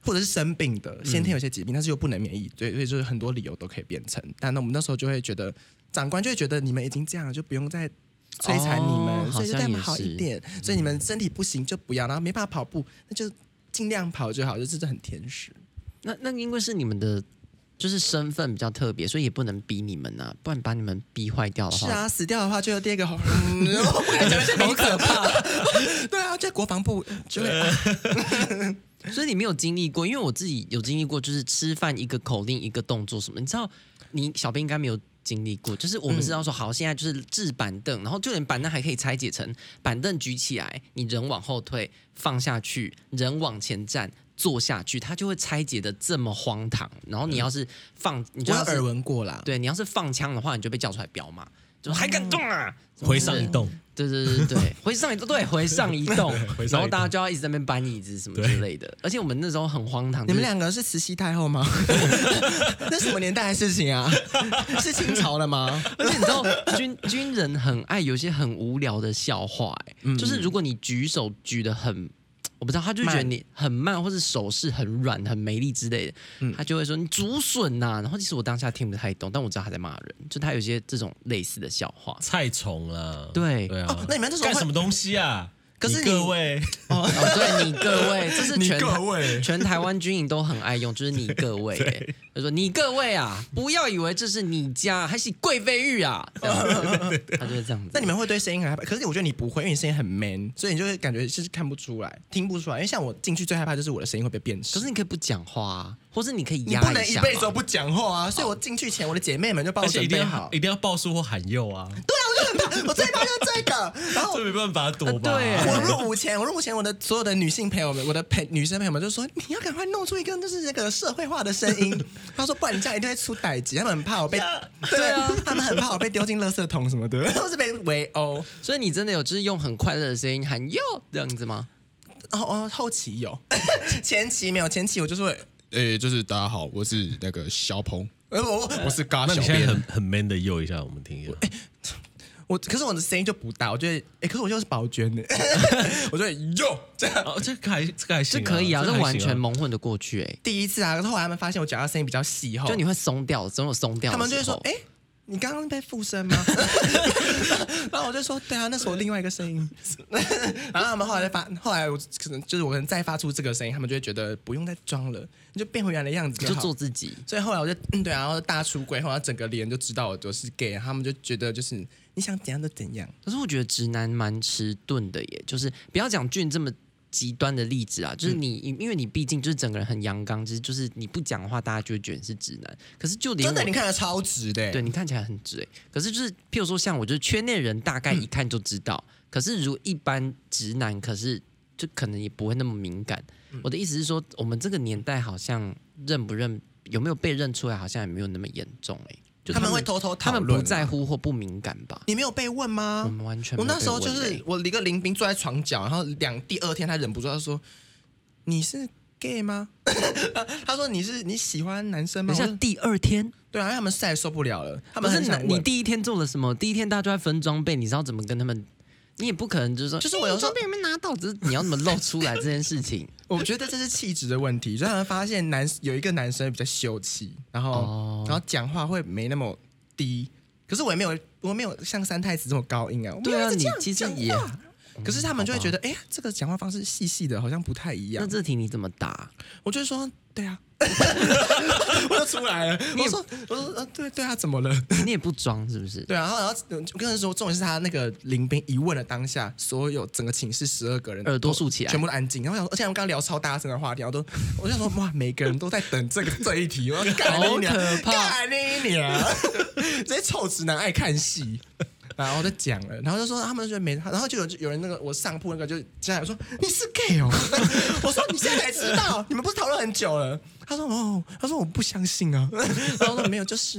或者是生病的，先天有些疾病，但是又不能免疫，所以就是很多理由都可以变成。但我们那时候就会觉得，长官就会觉得你们已经这样了，就不用再摧残你们，所以就对他们好一点。所以你们身体不行就不要，然后没办法跑步，那就尽量跑就好，就真的很天使。 那因为是你们的。就是身份比较特别，所以也不能逼你们啊，不然把你们逼坏掉的话， 是啊，死掉的话就有第二个好可怕。对啊，在国防部就会。 所以你没有经历过，因为我自己有经历过，就是吃饭一个口令一个动作什么，你知道，你小编应该没有经历过，就是我们知道说，好，现在就是置板凳，然后就连板凳还可以拆解成板凳举起来，你人往后退，放下去，人往前站。坐下去，它就会拆解的这么荒唐。然后你要是放，你就有耳闻过啦。 对，你要是放枪的话，你就被叫出来飙嘛，就还敢动啊！ 回上一动， 对，回上一动，对，回上一动，然后大家就要一直在那边搬椅子什么之类的。而且我们那时候很荒唐。 你们两个是慈禧太后吗？那什么年代的事情啊？是清朝的吗？ 而且你知道，军人很爱有些很无聊的笑话，就是如果你举手举得很。我不知道，他就觉得你很慢，或是手势很软、很没力之类的，他就会说你竹笋呐。然后其实我当下听不太懂，但我知道他在骂人，就他有些这种类似的笑话。 菜虫啦， 对啊。 哦，那你们这时候干什么东西啊？ 可是各位对你各位，这是全台湾军营都很爱用，就是你各位，他说你各位啊，不要以为这是你家，还是贵妃浴啊，他就是这样子。 那你们会对声音很害怕？可是我觉得你不会，因为你声音很 man， 所以你就会感觉就是看不出来、听不出来。因为像我进去最害怕就是我的声音会被辨识。 可是你可以不讲话啊，或是你可以压一下。 你不能一辈子都不讲话啊！所以我进去前，我的姐妹们就帮我准备好， 一定要报数或喊右啊。 对啊，我就很怕，我最怕就是这个。然后这没办法躲吧？ 对， 我入伍前，我的所有的女性朋友们，我的女生朋友们就说，你要赶快弄出一个就是那个社会化的声音。他说，不然你这样一定会出歹疾。他们很怕我被，对啊，他们很怕我被丢进垃圾桶什么的，或是被围殴。 所以你真的有就是用很快乐的声音喊哟这样子吗？ 后期有，前期没有，前期我就是会，就是大家好，我是那个小鹏，我是嘎小编。 那你现在很 man 的右一下，我们听一下。 可是我的声音就不大，我觉得，可是我就是宝娟的，我觉得哟这样， 这个还行， 这可以啊，这完全蒙混的过去第一次啊，后来他们发现我讲话声音比较细后， 就你会松掉，总有松掉。 他们就会说，你刚刚被附身吗？然后我就说，对啊，那是我另外一个声音。然后他们后来我可能再发出这个声音，他们就会觉得不用再装了，你就变回原来的样子就做自己。 所以后来我就对啊，然后大出轨，后来整个连就知道我是 gay， 他们就觉得就是你想怎样就怎样。 可是我觉得直男蛮迟钝的耶，就是不要讲俊这么极端的例子啊，就是你，因为你毕竟就是整个人很阳刚，就是你不讲话，大家就会觉得你是直男。可是就连真的，你看起来超直的， 对你看起来很直哎。可是就是譬如说像我，就是圈内人大概一看就知道。可是如一般直男，可是就可能也不会那么敏感。我的意思是说，我们这个年代好像认不认有没有被认出来，好像也没有那么严重哎。就他们会偷偷讨论， 他们不在乎或不敏感吧？ 你没有被问吗？ 我们完全没有被问。 我那时候就是我一个林兵坐在床角，然后第二天他忍不住他说：“你是 gay 吗？”他说：“你喜欢男生吗？” 等下第二天， 对啊，因为他们实在受不了了。他们很想问你第一天做了什么？第一天大家都在分装备，你知道怎么跟他们？你也不可能就是说， 就是我有时候装备没拿到，只是你要怎么露出来这件事情。 我觉得这是气质的问题，所以他们发现有一个男生比较秀气，然后讲话会没那么低，可是我没有像三太子这么高音啊。 对啊，你其实也， 可是他们就会觉得，这个讲话方式细细的，好像不太一样。 那这题你怎么答？ 我就说，对啊，我就出来了。我说，对啊，怎么了？ 你也不装是不是？ 对啊，然后我跟他说，重点是他那个林兵一问的当下，所有整个寝室12个人耳朵竖起来， 全部都安静。然后而且我们刚刚聊超大声的话题，我就说哇，每个人都在等这一题，我要干你娘， 好可怕， 干你娘！这些臭直男爱看戏。然后就讲了，然后就说他们就觉得没，然后就有人那个我上铺那个就进来说你是 gay 哦，我说你现在才知道，你们不是讨论很久了？他说我不相信啊，然后说没有就是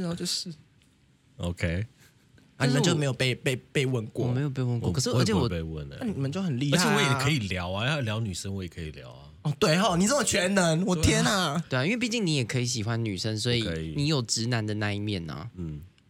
，OK， 啊你们就没有被问过？ 我没有被问过，可是而且我被问了， 那你们就很厉害， 而且我也可以聊啊，要聊女生我也可以聊啊。 哦，对哦，你这么全能，我天啊！ 对啊，因为毕竟你也可以喜欢女生，所以你有直男的那一面啊。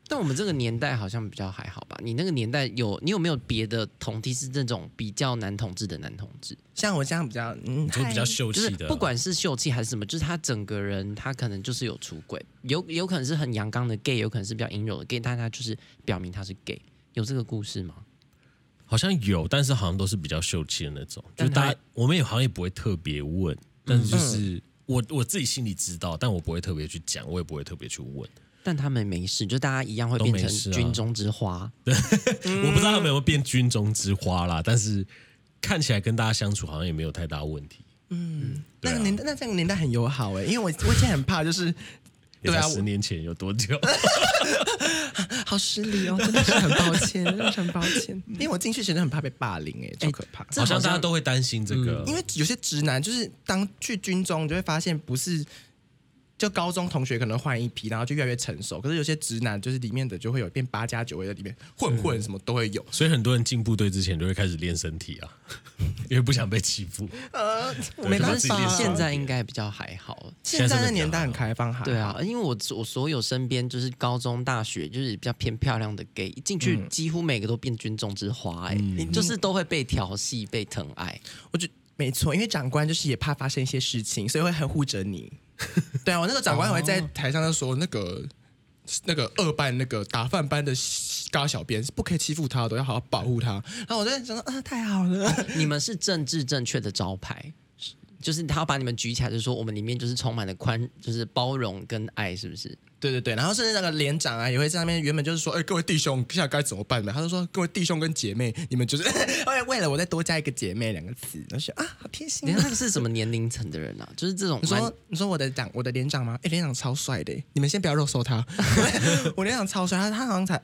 但我们这个年代好像比较还好吧？你那个年代你有没有别的同梯是这种比较男同志的男同志？ 像我这样比较就比较秀气的， 就是不管是秀气还是什么，就是他整个人他可能就是有出轨，有可能是很阳刚的 gay， 有可能是比较阴柔的 gay， 但他就是表明他是 gay， 有这个故事吗？ 好像有，但是好像都是比较秀气的那种，就大家我们也好像也不会特别问，但是就是我自己心里知道，但我不会特别去讲，我也不会特别去问。 但他们没事，就大家一样会变成军中之花。 对，我不知道他们有没有变军中之花啦，但是看起来跟大家相处好像也没有太大问题。 那个年代，那这个年代很友好因为我以前很怕，就是对啊，10年前有多久？ 好失礼哦，真的是很抱歉，真的是很抱歉。因为我进去其实很怕被霸凌超可怕。 好像大家都会担心这个， 因为有些直男就是当去军中，你就会发现不是。就高中同学可能换一批，然后就越来越成熟。可是有些直男就是里面的就会有变8+9位在里面混什么都会有。 所以很多人进部队之前就会开始练身体啊，因为不想被欺负。 我没办法。 现在应该比较还好。 现在的年代很开放， 对啊，因为我所有身边就是高中、大学就是比较偏漂亮的 gay， 一进去几乎每个都变军中之花就是都会被调戏、被疼爱。 我觉得没错，因为长官就是也怕发生一些事情，所以会很护着你。对啊，我那个长官还在台上就说那个二班那个打饭班的高小编是不可以欺负他的，要好好保护他。然后我就想说太好了， 你们是政治正确的招牌，就是他要把你们举起来，就是说我们里面就是充满了就是包容跟爱，是不是？ 对对对，然后甚至那个连长也会在那边，原本就是说，各位弟兄，现在该怎么办呢？他就说，各位弟兄跟姐妹，你们就是为了我再多加一个姐妹2个字，我说好贴心。 那个是什么年龄层的人啊？就是这种你说我的连长吗？连长超帅的，你们先不要肉搜他，我连长超帅，他好像才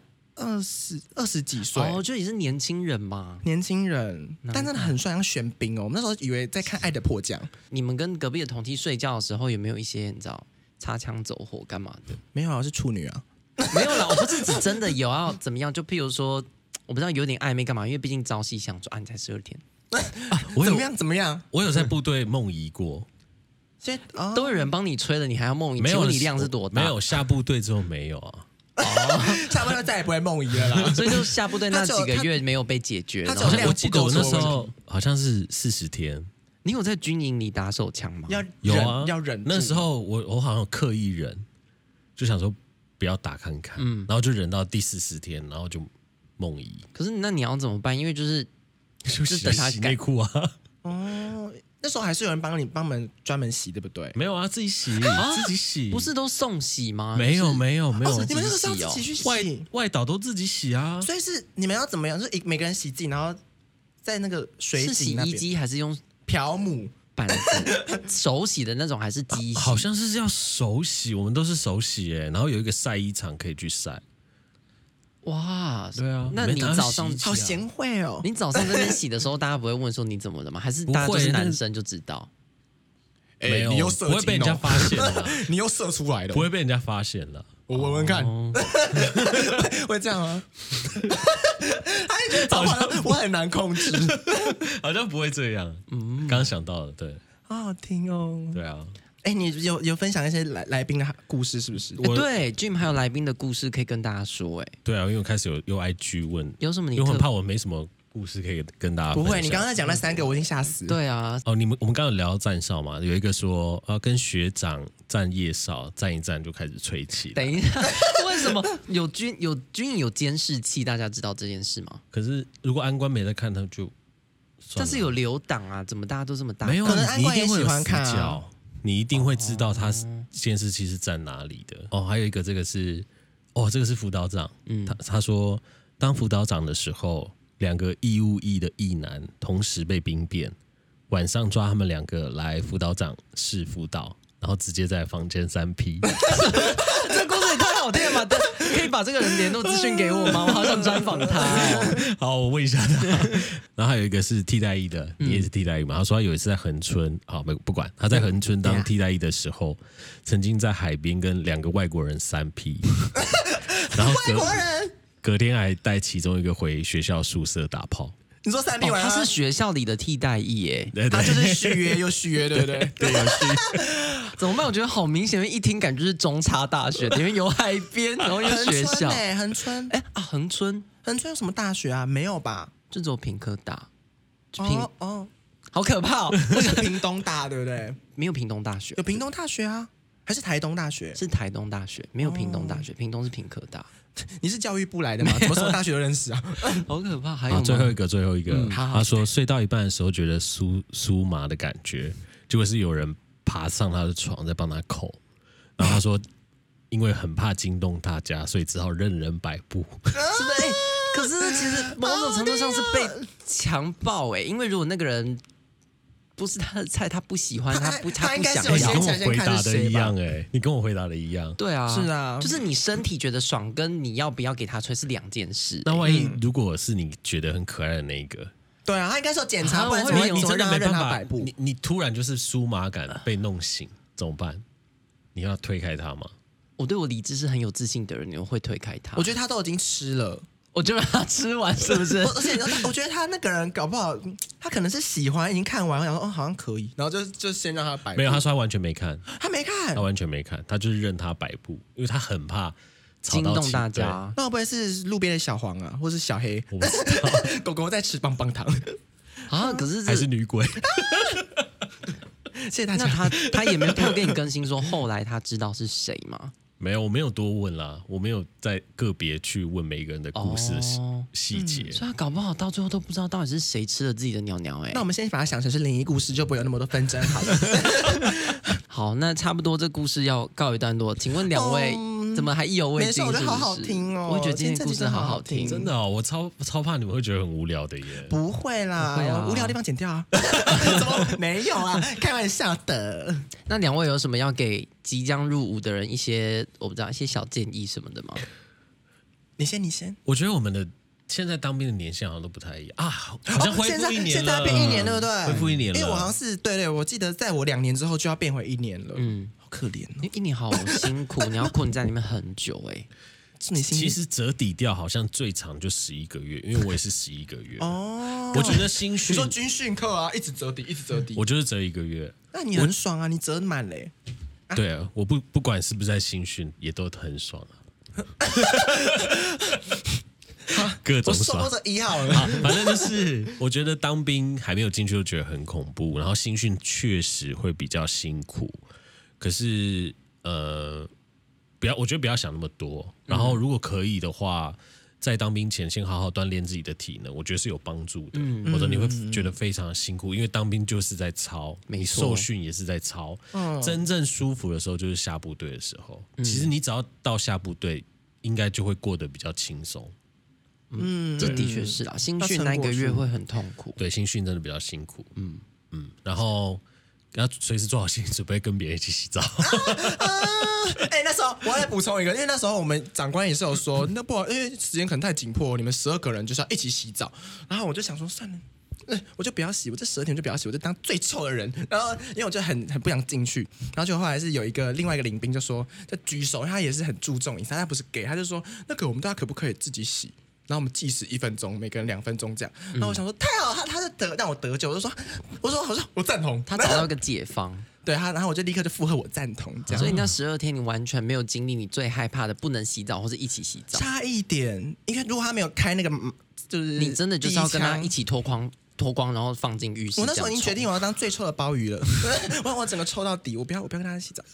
20几岁， 就也是年轻人嘛， 年轻人，但真的很帅，像玄彬我们那时候以为在看《爱的迫降》。 你们跟隔壁的同梯睡觉的时候，有没有一些你知道？擦枪走火干嘛的？ 没有啊，我是处女啊， 没有啦，我不是指真的有要怎么样，就譬如说，我不知道有点暧昧干嘛，因为毕竟朝夕相处你才12天怎么样？ 我有在部队梦遗过， 所以都有人帮你吹了，你还要梦遗？ 没有， 你量是多大？ 没有，下部队之后没有啊。 下部队再也不会梦遗了啦， 所以就下部队那几个月没有被解决。 我记得我那时候好像是40天。 你有在军营里打手枪吗？ 有啊， 要忍。 那时候我好像有刻意忍，就想说不要打看看，然后就忍到第40天，然后就梦遗。 可是那你要怎么办？因为就是等他洗内裤啊。 那时候还是有人帮你们专门洗，对不对？ 没有啊，自己洗，自己洗， 不是都送洗吗？ 没有， 你们那个时候自己去洗， 外岛都自己洗啊。 所以是你们要怎么样？就是每个人洗自己，然后在那个水井那边。 是洗衣机还是用漂母板子手洗的那种，还是机洗？ 好像是要手洗，我们都是手洗然后有一个晒衣场可以去晒。 哇， 对啊， 那你早上好贤惠哦。 你早上在那边洗的时候，大家不会问说你怎么了吗？还是大家就是男生就知道？ 没有， 你又射， 不会被人家发现了， 你又射出来了， 不会被人家发现了。 我闻闻看，会这样吗？他觉得好像我很难控制， 好像不会这样。刚想到了，对， 好好听哦。 对啊， 你有分享一些来宾的故事是不是？ 对 ，Jim 还有来宾的故事可以跟大家说。 对啊，因为我开始有 IG 问， 有什么你？ 因为我怕我没什么故事可以跟大家分享。 不会，你刚刚在讲那3个，我已经吓死了。 对啊， 我们刚刚有聊到站哨嘛，有一个说跟学长站夜哨，站一站就开始吹气。 等一下，为什么有军营有监视器？大家知道这件事吗？ 可是如果安官没在看，他就， 但是有留档啊，怎么大家都这么大？ 没有， 可能安官也喜欢看啊。你一定会知道他监视器是站哪里的。还有一个这个是辅导长，他说当辅导长的时候，2个义务役的役男同时被兵变，晚上抓他们2个来辅导长室辅导，然后直接在房间3P。 这故事也太好听了吧！可以把这个人联络资讯给我吗？我好想专访他好，我问一下他。然后还有一个是替代役的，你也是替代役嘛？他说他有一次在恒春，不管他在恒春当替代役的时候，曾经在海边跟2个外国人3P， 然后隔天还带其中一个回学校宿舍打炮。 你说3P完， 他是学校里的替代役耶， 他就是续约又续约，对不对？ 对，有续约。 怎么办？我觉得好明显，一听感觉就是中差大学，里面有海边，然后有学校。 恒春恒春有什么大学啊？没有吧？ 就只有屏科大。 好可怕那个屏东大对不对？ 没有屏东大学， 有屏东大学啊？还是台东大学？ 是台东大学，没有屏东大学，屏东是屏科大。 你是教育部来的吗？怎么什么大学都认识啊？ 好可怕！还有最后一个，他说睡到一半的时候觉得酥麻的感觉，结果是有人爬上他的床在帮他口，然后他说因为很怕惊动大家，所以只好任人摆布。 是的，可是其实某种程度上是被强暴因为如果那个人不是他的菜，他不喜欢，他不想要。 你跟我回答的一样你跟我回答的一样。 对啊， 是啊， 就是你身体觉得爽，跟你要不要给他吹是两件事。 那万一如果是你觉得很可爱的那一个， 对啊，他应该是有检查，不然你真的没办法摆布。 你突然就是酥麻感被弄醒，怎么办？你要推开他吗？ 我对我理智是很有自信的人，你会推开他。 我觉得他都已经吃了。 我就让他吃完，是不是？ 而且我觉得他那个人搞不好，他可能是喜欢，已经看完，然后好像可以，然后就先让他摆布。 没有，他说他完全没看， 他没看， 他完全没看，他就是任他摆布，因为他很怕惊动大家。 那会不会是路边的小黄啊，或是小黑？ 我不知道， 狗狗在吃棒棒糖啊？可是还是女鬼？ 谢谢大家。 那他也没有跟你更新说后来他知道是谁吗？ 没有，我没有多问啦，我没有在个别去问每一个人的故事的细节， 所以他搞不好到最后都不知道到底是谁吃了自己的鸟鸟那我们先把它想成是灵异故事，就不会有那么多纷争好了。 好，那差不多这故事要告一段落。请问两位怎么还意犹未尽？ 我觉得好好听哦， 我觉得今天故事好好听， 真的我超怕你们会觉得很无聊的耶。 不会啦，无聊的地方剪掉啊。怎么没有啊？开玩笑的。 那两位有什么要给即将入伍的人一些我不知道一些小建议什么的吗？ 你先。 我觉得我们的现在当兵的年限好像都不太一样啊，好像恢复1年了， 现在变1年，对不对？ 恢复1年了， 因为我好像是对，我记得在我2年之后就要变回1年了。好可怜哦 ，1年好辛苦，你要困在里面很久其实折抵掉好像最长就11个月，因为我也是11个月。我觉得新训， 你说军训课啊，一直折抵， 我就是折1个月。 那你很爽啊，你折满嘞。 对啊，我不管是不是在新训，也都很爽各种爽。 我收着1号了。 反正就是我觉得当兵还没有进去就觉得很恐怖，然后新训确实会比较辛苦，可是我觉得不要想那么多，然后如果可以的话，在当兵前先好好锻炼自己的体能，我觉得是有帮助的。否则你会觉得非常辛苦，因为当兵就是在操，你受训也是在操。真正舒服的时候就是下部队的时候。其实你只要到下部队，应该就会过得比较轻松。 这的确是啦，新训那1个月会很痛苦。 对，新训真的比较辛苦。然后要随时做好心理准备，跟别人一起洗澡。 那时候我要再补充一个，因为那时候我们长官也是有说，那不好，因为时间可能太紧迫，你们12个人就是要一起洗澡。然后我就想说，算了，我就不要洗，我这12天就不要洗，我就当最臭的人。然后因为我就很不想进去，然后就后来是有另外一个领兵就说，就举手，他也是很注重隐私，他不是gay，他就说那个我们大家可不可以自己洗？然后我们计时1分钟，每个人2分钟这样。然后我想说太好了，他就让我得救，我说好像我赞同， 他找到一个解方。 对他，然后我就立刻就附和我赞同这样。 所以那12天你完全没有经历你最害怕的不能洗澡或者一起洗澡。 差一点，因为如果他没有开那个，就是你真的就是要跟他一起脱光，然后放进浴室。 我那时候已经决定我要当最臭的鲍鱼了，我整个臭到底，我不要跟他洗澡，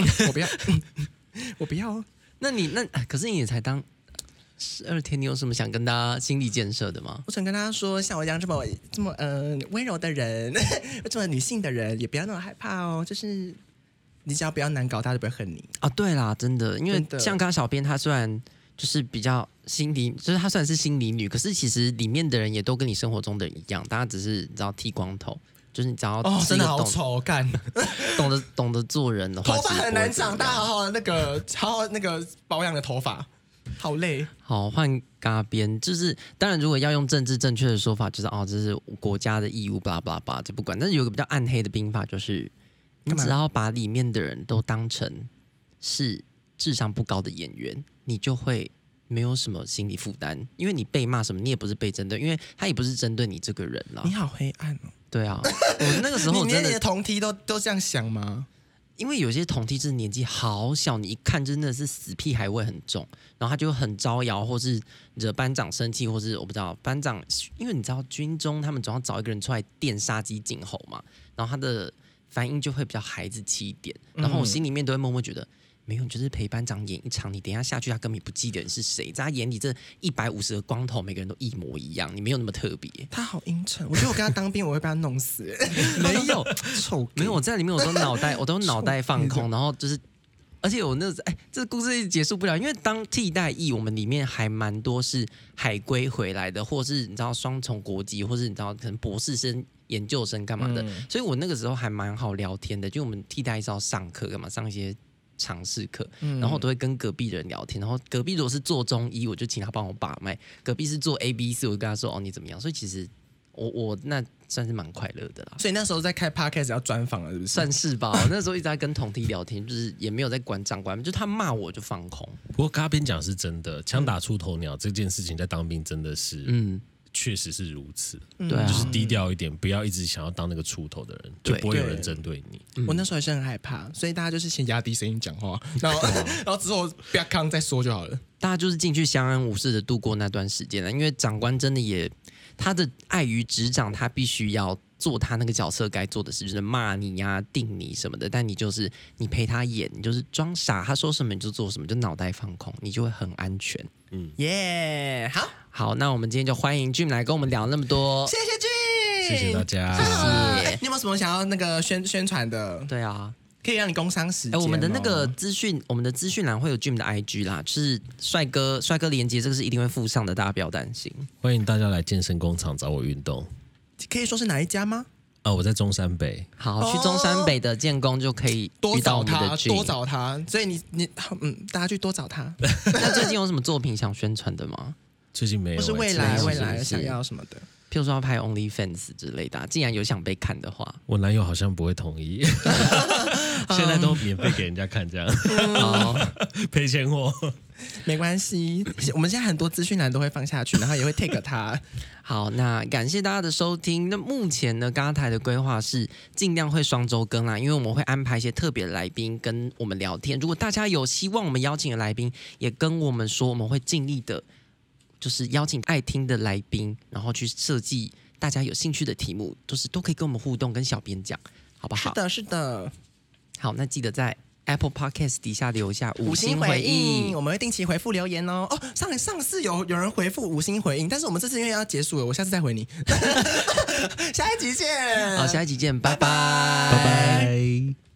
我不要。 那可是你也才当12天，你有什么想跟大家心理建设的吗？ 我想跟大家说，像我这样这么温柔的人，这么女性的人，也不要那么害怕哦。就是你只要不要难搞，大家就不会恨你啊。对啦，真的，因为像刚刚小编她虽然就是比较心理，就是她虽然是心理女，可是其实里面的人也都跟你生活中的人一样，大家只是你知道剃光头。就是你只要真的好丑，干懂得做人的话， 头发很难长，大家好好那个保养的头发。好累。 好，换嘎边，就是当然，如果要用政治正确的说法，就是这是国家的义务，巴拉巴拉巴拉，这不管。但是有个比较暗黑的兵法，就是你只要把里面的人都当成是智商不高的演员，你就会没有什么心理负担，因为你被骂什么，你也不是被针对，因为他也不是针对你这个人啦。 你好黑暗哦。 对啊，我那个时候真的， 你的同梯都这样想吗？ 因为有些同梯是年纪好小，你一看真的是死屁孩味很重，然后他就很招摇，或是惹班长生气，或是我不知道班长，因为你知道军中他们总要找一个人出来电杀鸡儆猴嘛，然后他的反应就会比较孩子气一点，然后我心里面都会默默觉得。没有，你就是陪班长演一场，你等一下下去，他根本不记得你是谁，在他眼里这150个光头，每个人都一模一样，你没有那么特别。 他好阴沉，我觉得我跟他当兵，我会被他弄死。 没有， 臭， 没有，我在里面我都脑袋放空，然后就是，而且我这故事一直结束不了，因为当替代役，我们里面还蛮多是海归回来的，或是你知道双重国籍，或是你知道可能博士生。研究生干嘛的，所以我那个时候还蛮好聊天的，就我们替代役是要上课干嘛，上一些常识课，然后我都会跟隔壁的人聊天，然后隔壁如果是做中医，我就请他帮我把脉；隔壁是做 ABC， 我就跟他说：“哦，你怎么样？”所以其实我那算是蛮快乐的啦。 所以那时候在开 podcast 要专访了，是不是？ 算是吧。我那时候一直在跟同梯聊天，就是也没有在管长官，就他骂我就放空。 不过嘎边讲是真的，枪打出头鸟这件事情在当兵真的是，确实是如此， 对啊， 就是低调一点，不要一直想要当那个出头的人，就不会有人针对你。 我那时候也是很害怕，所以大家就是先压低声音讲话，然后之后不要康再说就好了。 大家就是进去相安无事的度过那段时间了，因为长官真的也他的碍于职长，他必须要做他那个角色该做的事，就是骂你呀、定你什么的。但你就是你陪他演，你就是装傻，他说什么你就做什么，就脑袋放空，你就会很安全。 耶， 好，那我们今天就欢迎 Jim 来跟我们聊那么多。 谢谢 Jim， 谢谢大家， 谢谢。 你有没有什么想要那个宣传的？ 对啊。 可以让你工商时间。 我们的那个资讯，我们的资讯栏会有 Jim 的 IG 啦，就是帅哥连结，这个是一定会附上的，大家不要担心。 欢迎大家来健身工厂找我运动。 可以说是哪一家吗？ 我在中山北。 好，去中山北的建工就可以遇到我们的 Jim， 多找他。所以你大家去多找他。 那最近有什么作品想宣传的吗？ 最近没有， 或是未来想要什么的？ 譬如说要拍 OnlyFans 之类的，既然有想被看的话， 我男友好像不会同意。现在都免费给人家看，这样赔钱货。 没关系，我们现在很多资讯栏都会放下去，然后也会 take 他。 好，那感谢大家的收听。那目前呢，嘎台的规划是尽量会双周更啦，因为我们会安排一些特别的来宾跟我们聊天。如果大家有希望我们邀请的来宾，也跟我们说，我们会尽力的，就是邀请爱听的来宾，然后去设计大家有兴趣的题目，就是都可以跟我们互动，跟小编讲，好不好？ 是的。 好，那记得在 Apple Podcast 底下留下 5星回应，我们会定期回复留言哦。上次有人回复5星回应，但是我们这次因为要结束了，我下次再回你。下一集见。 好，下一集见，拜拜， 拜拜。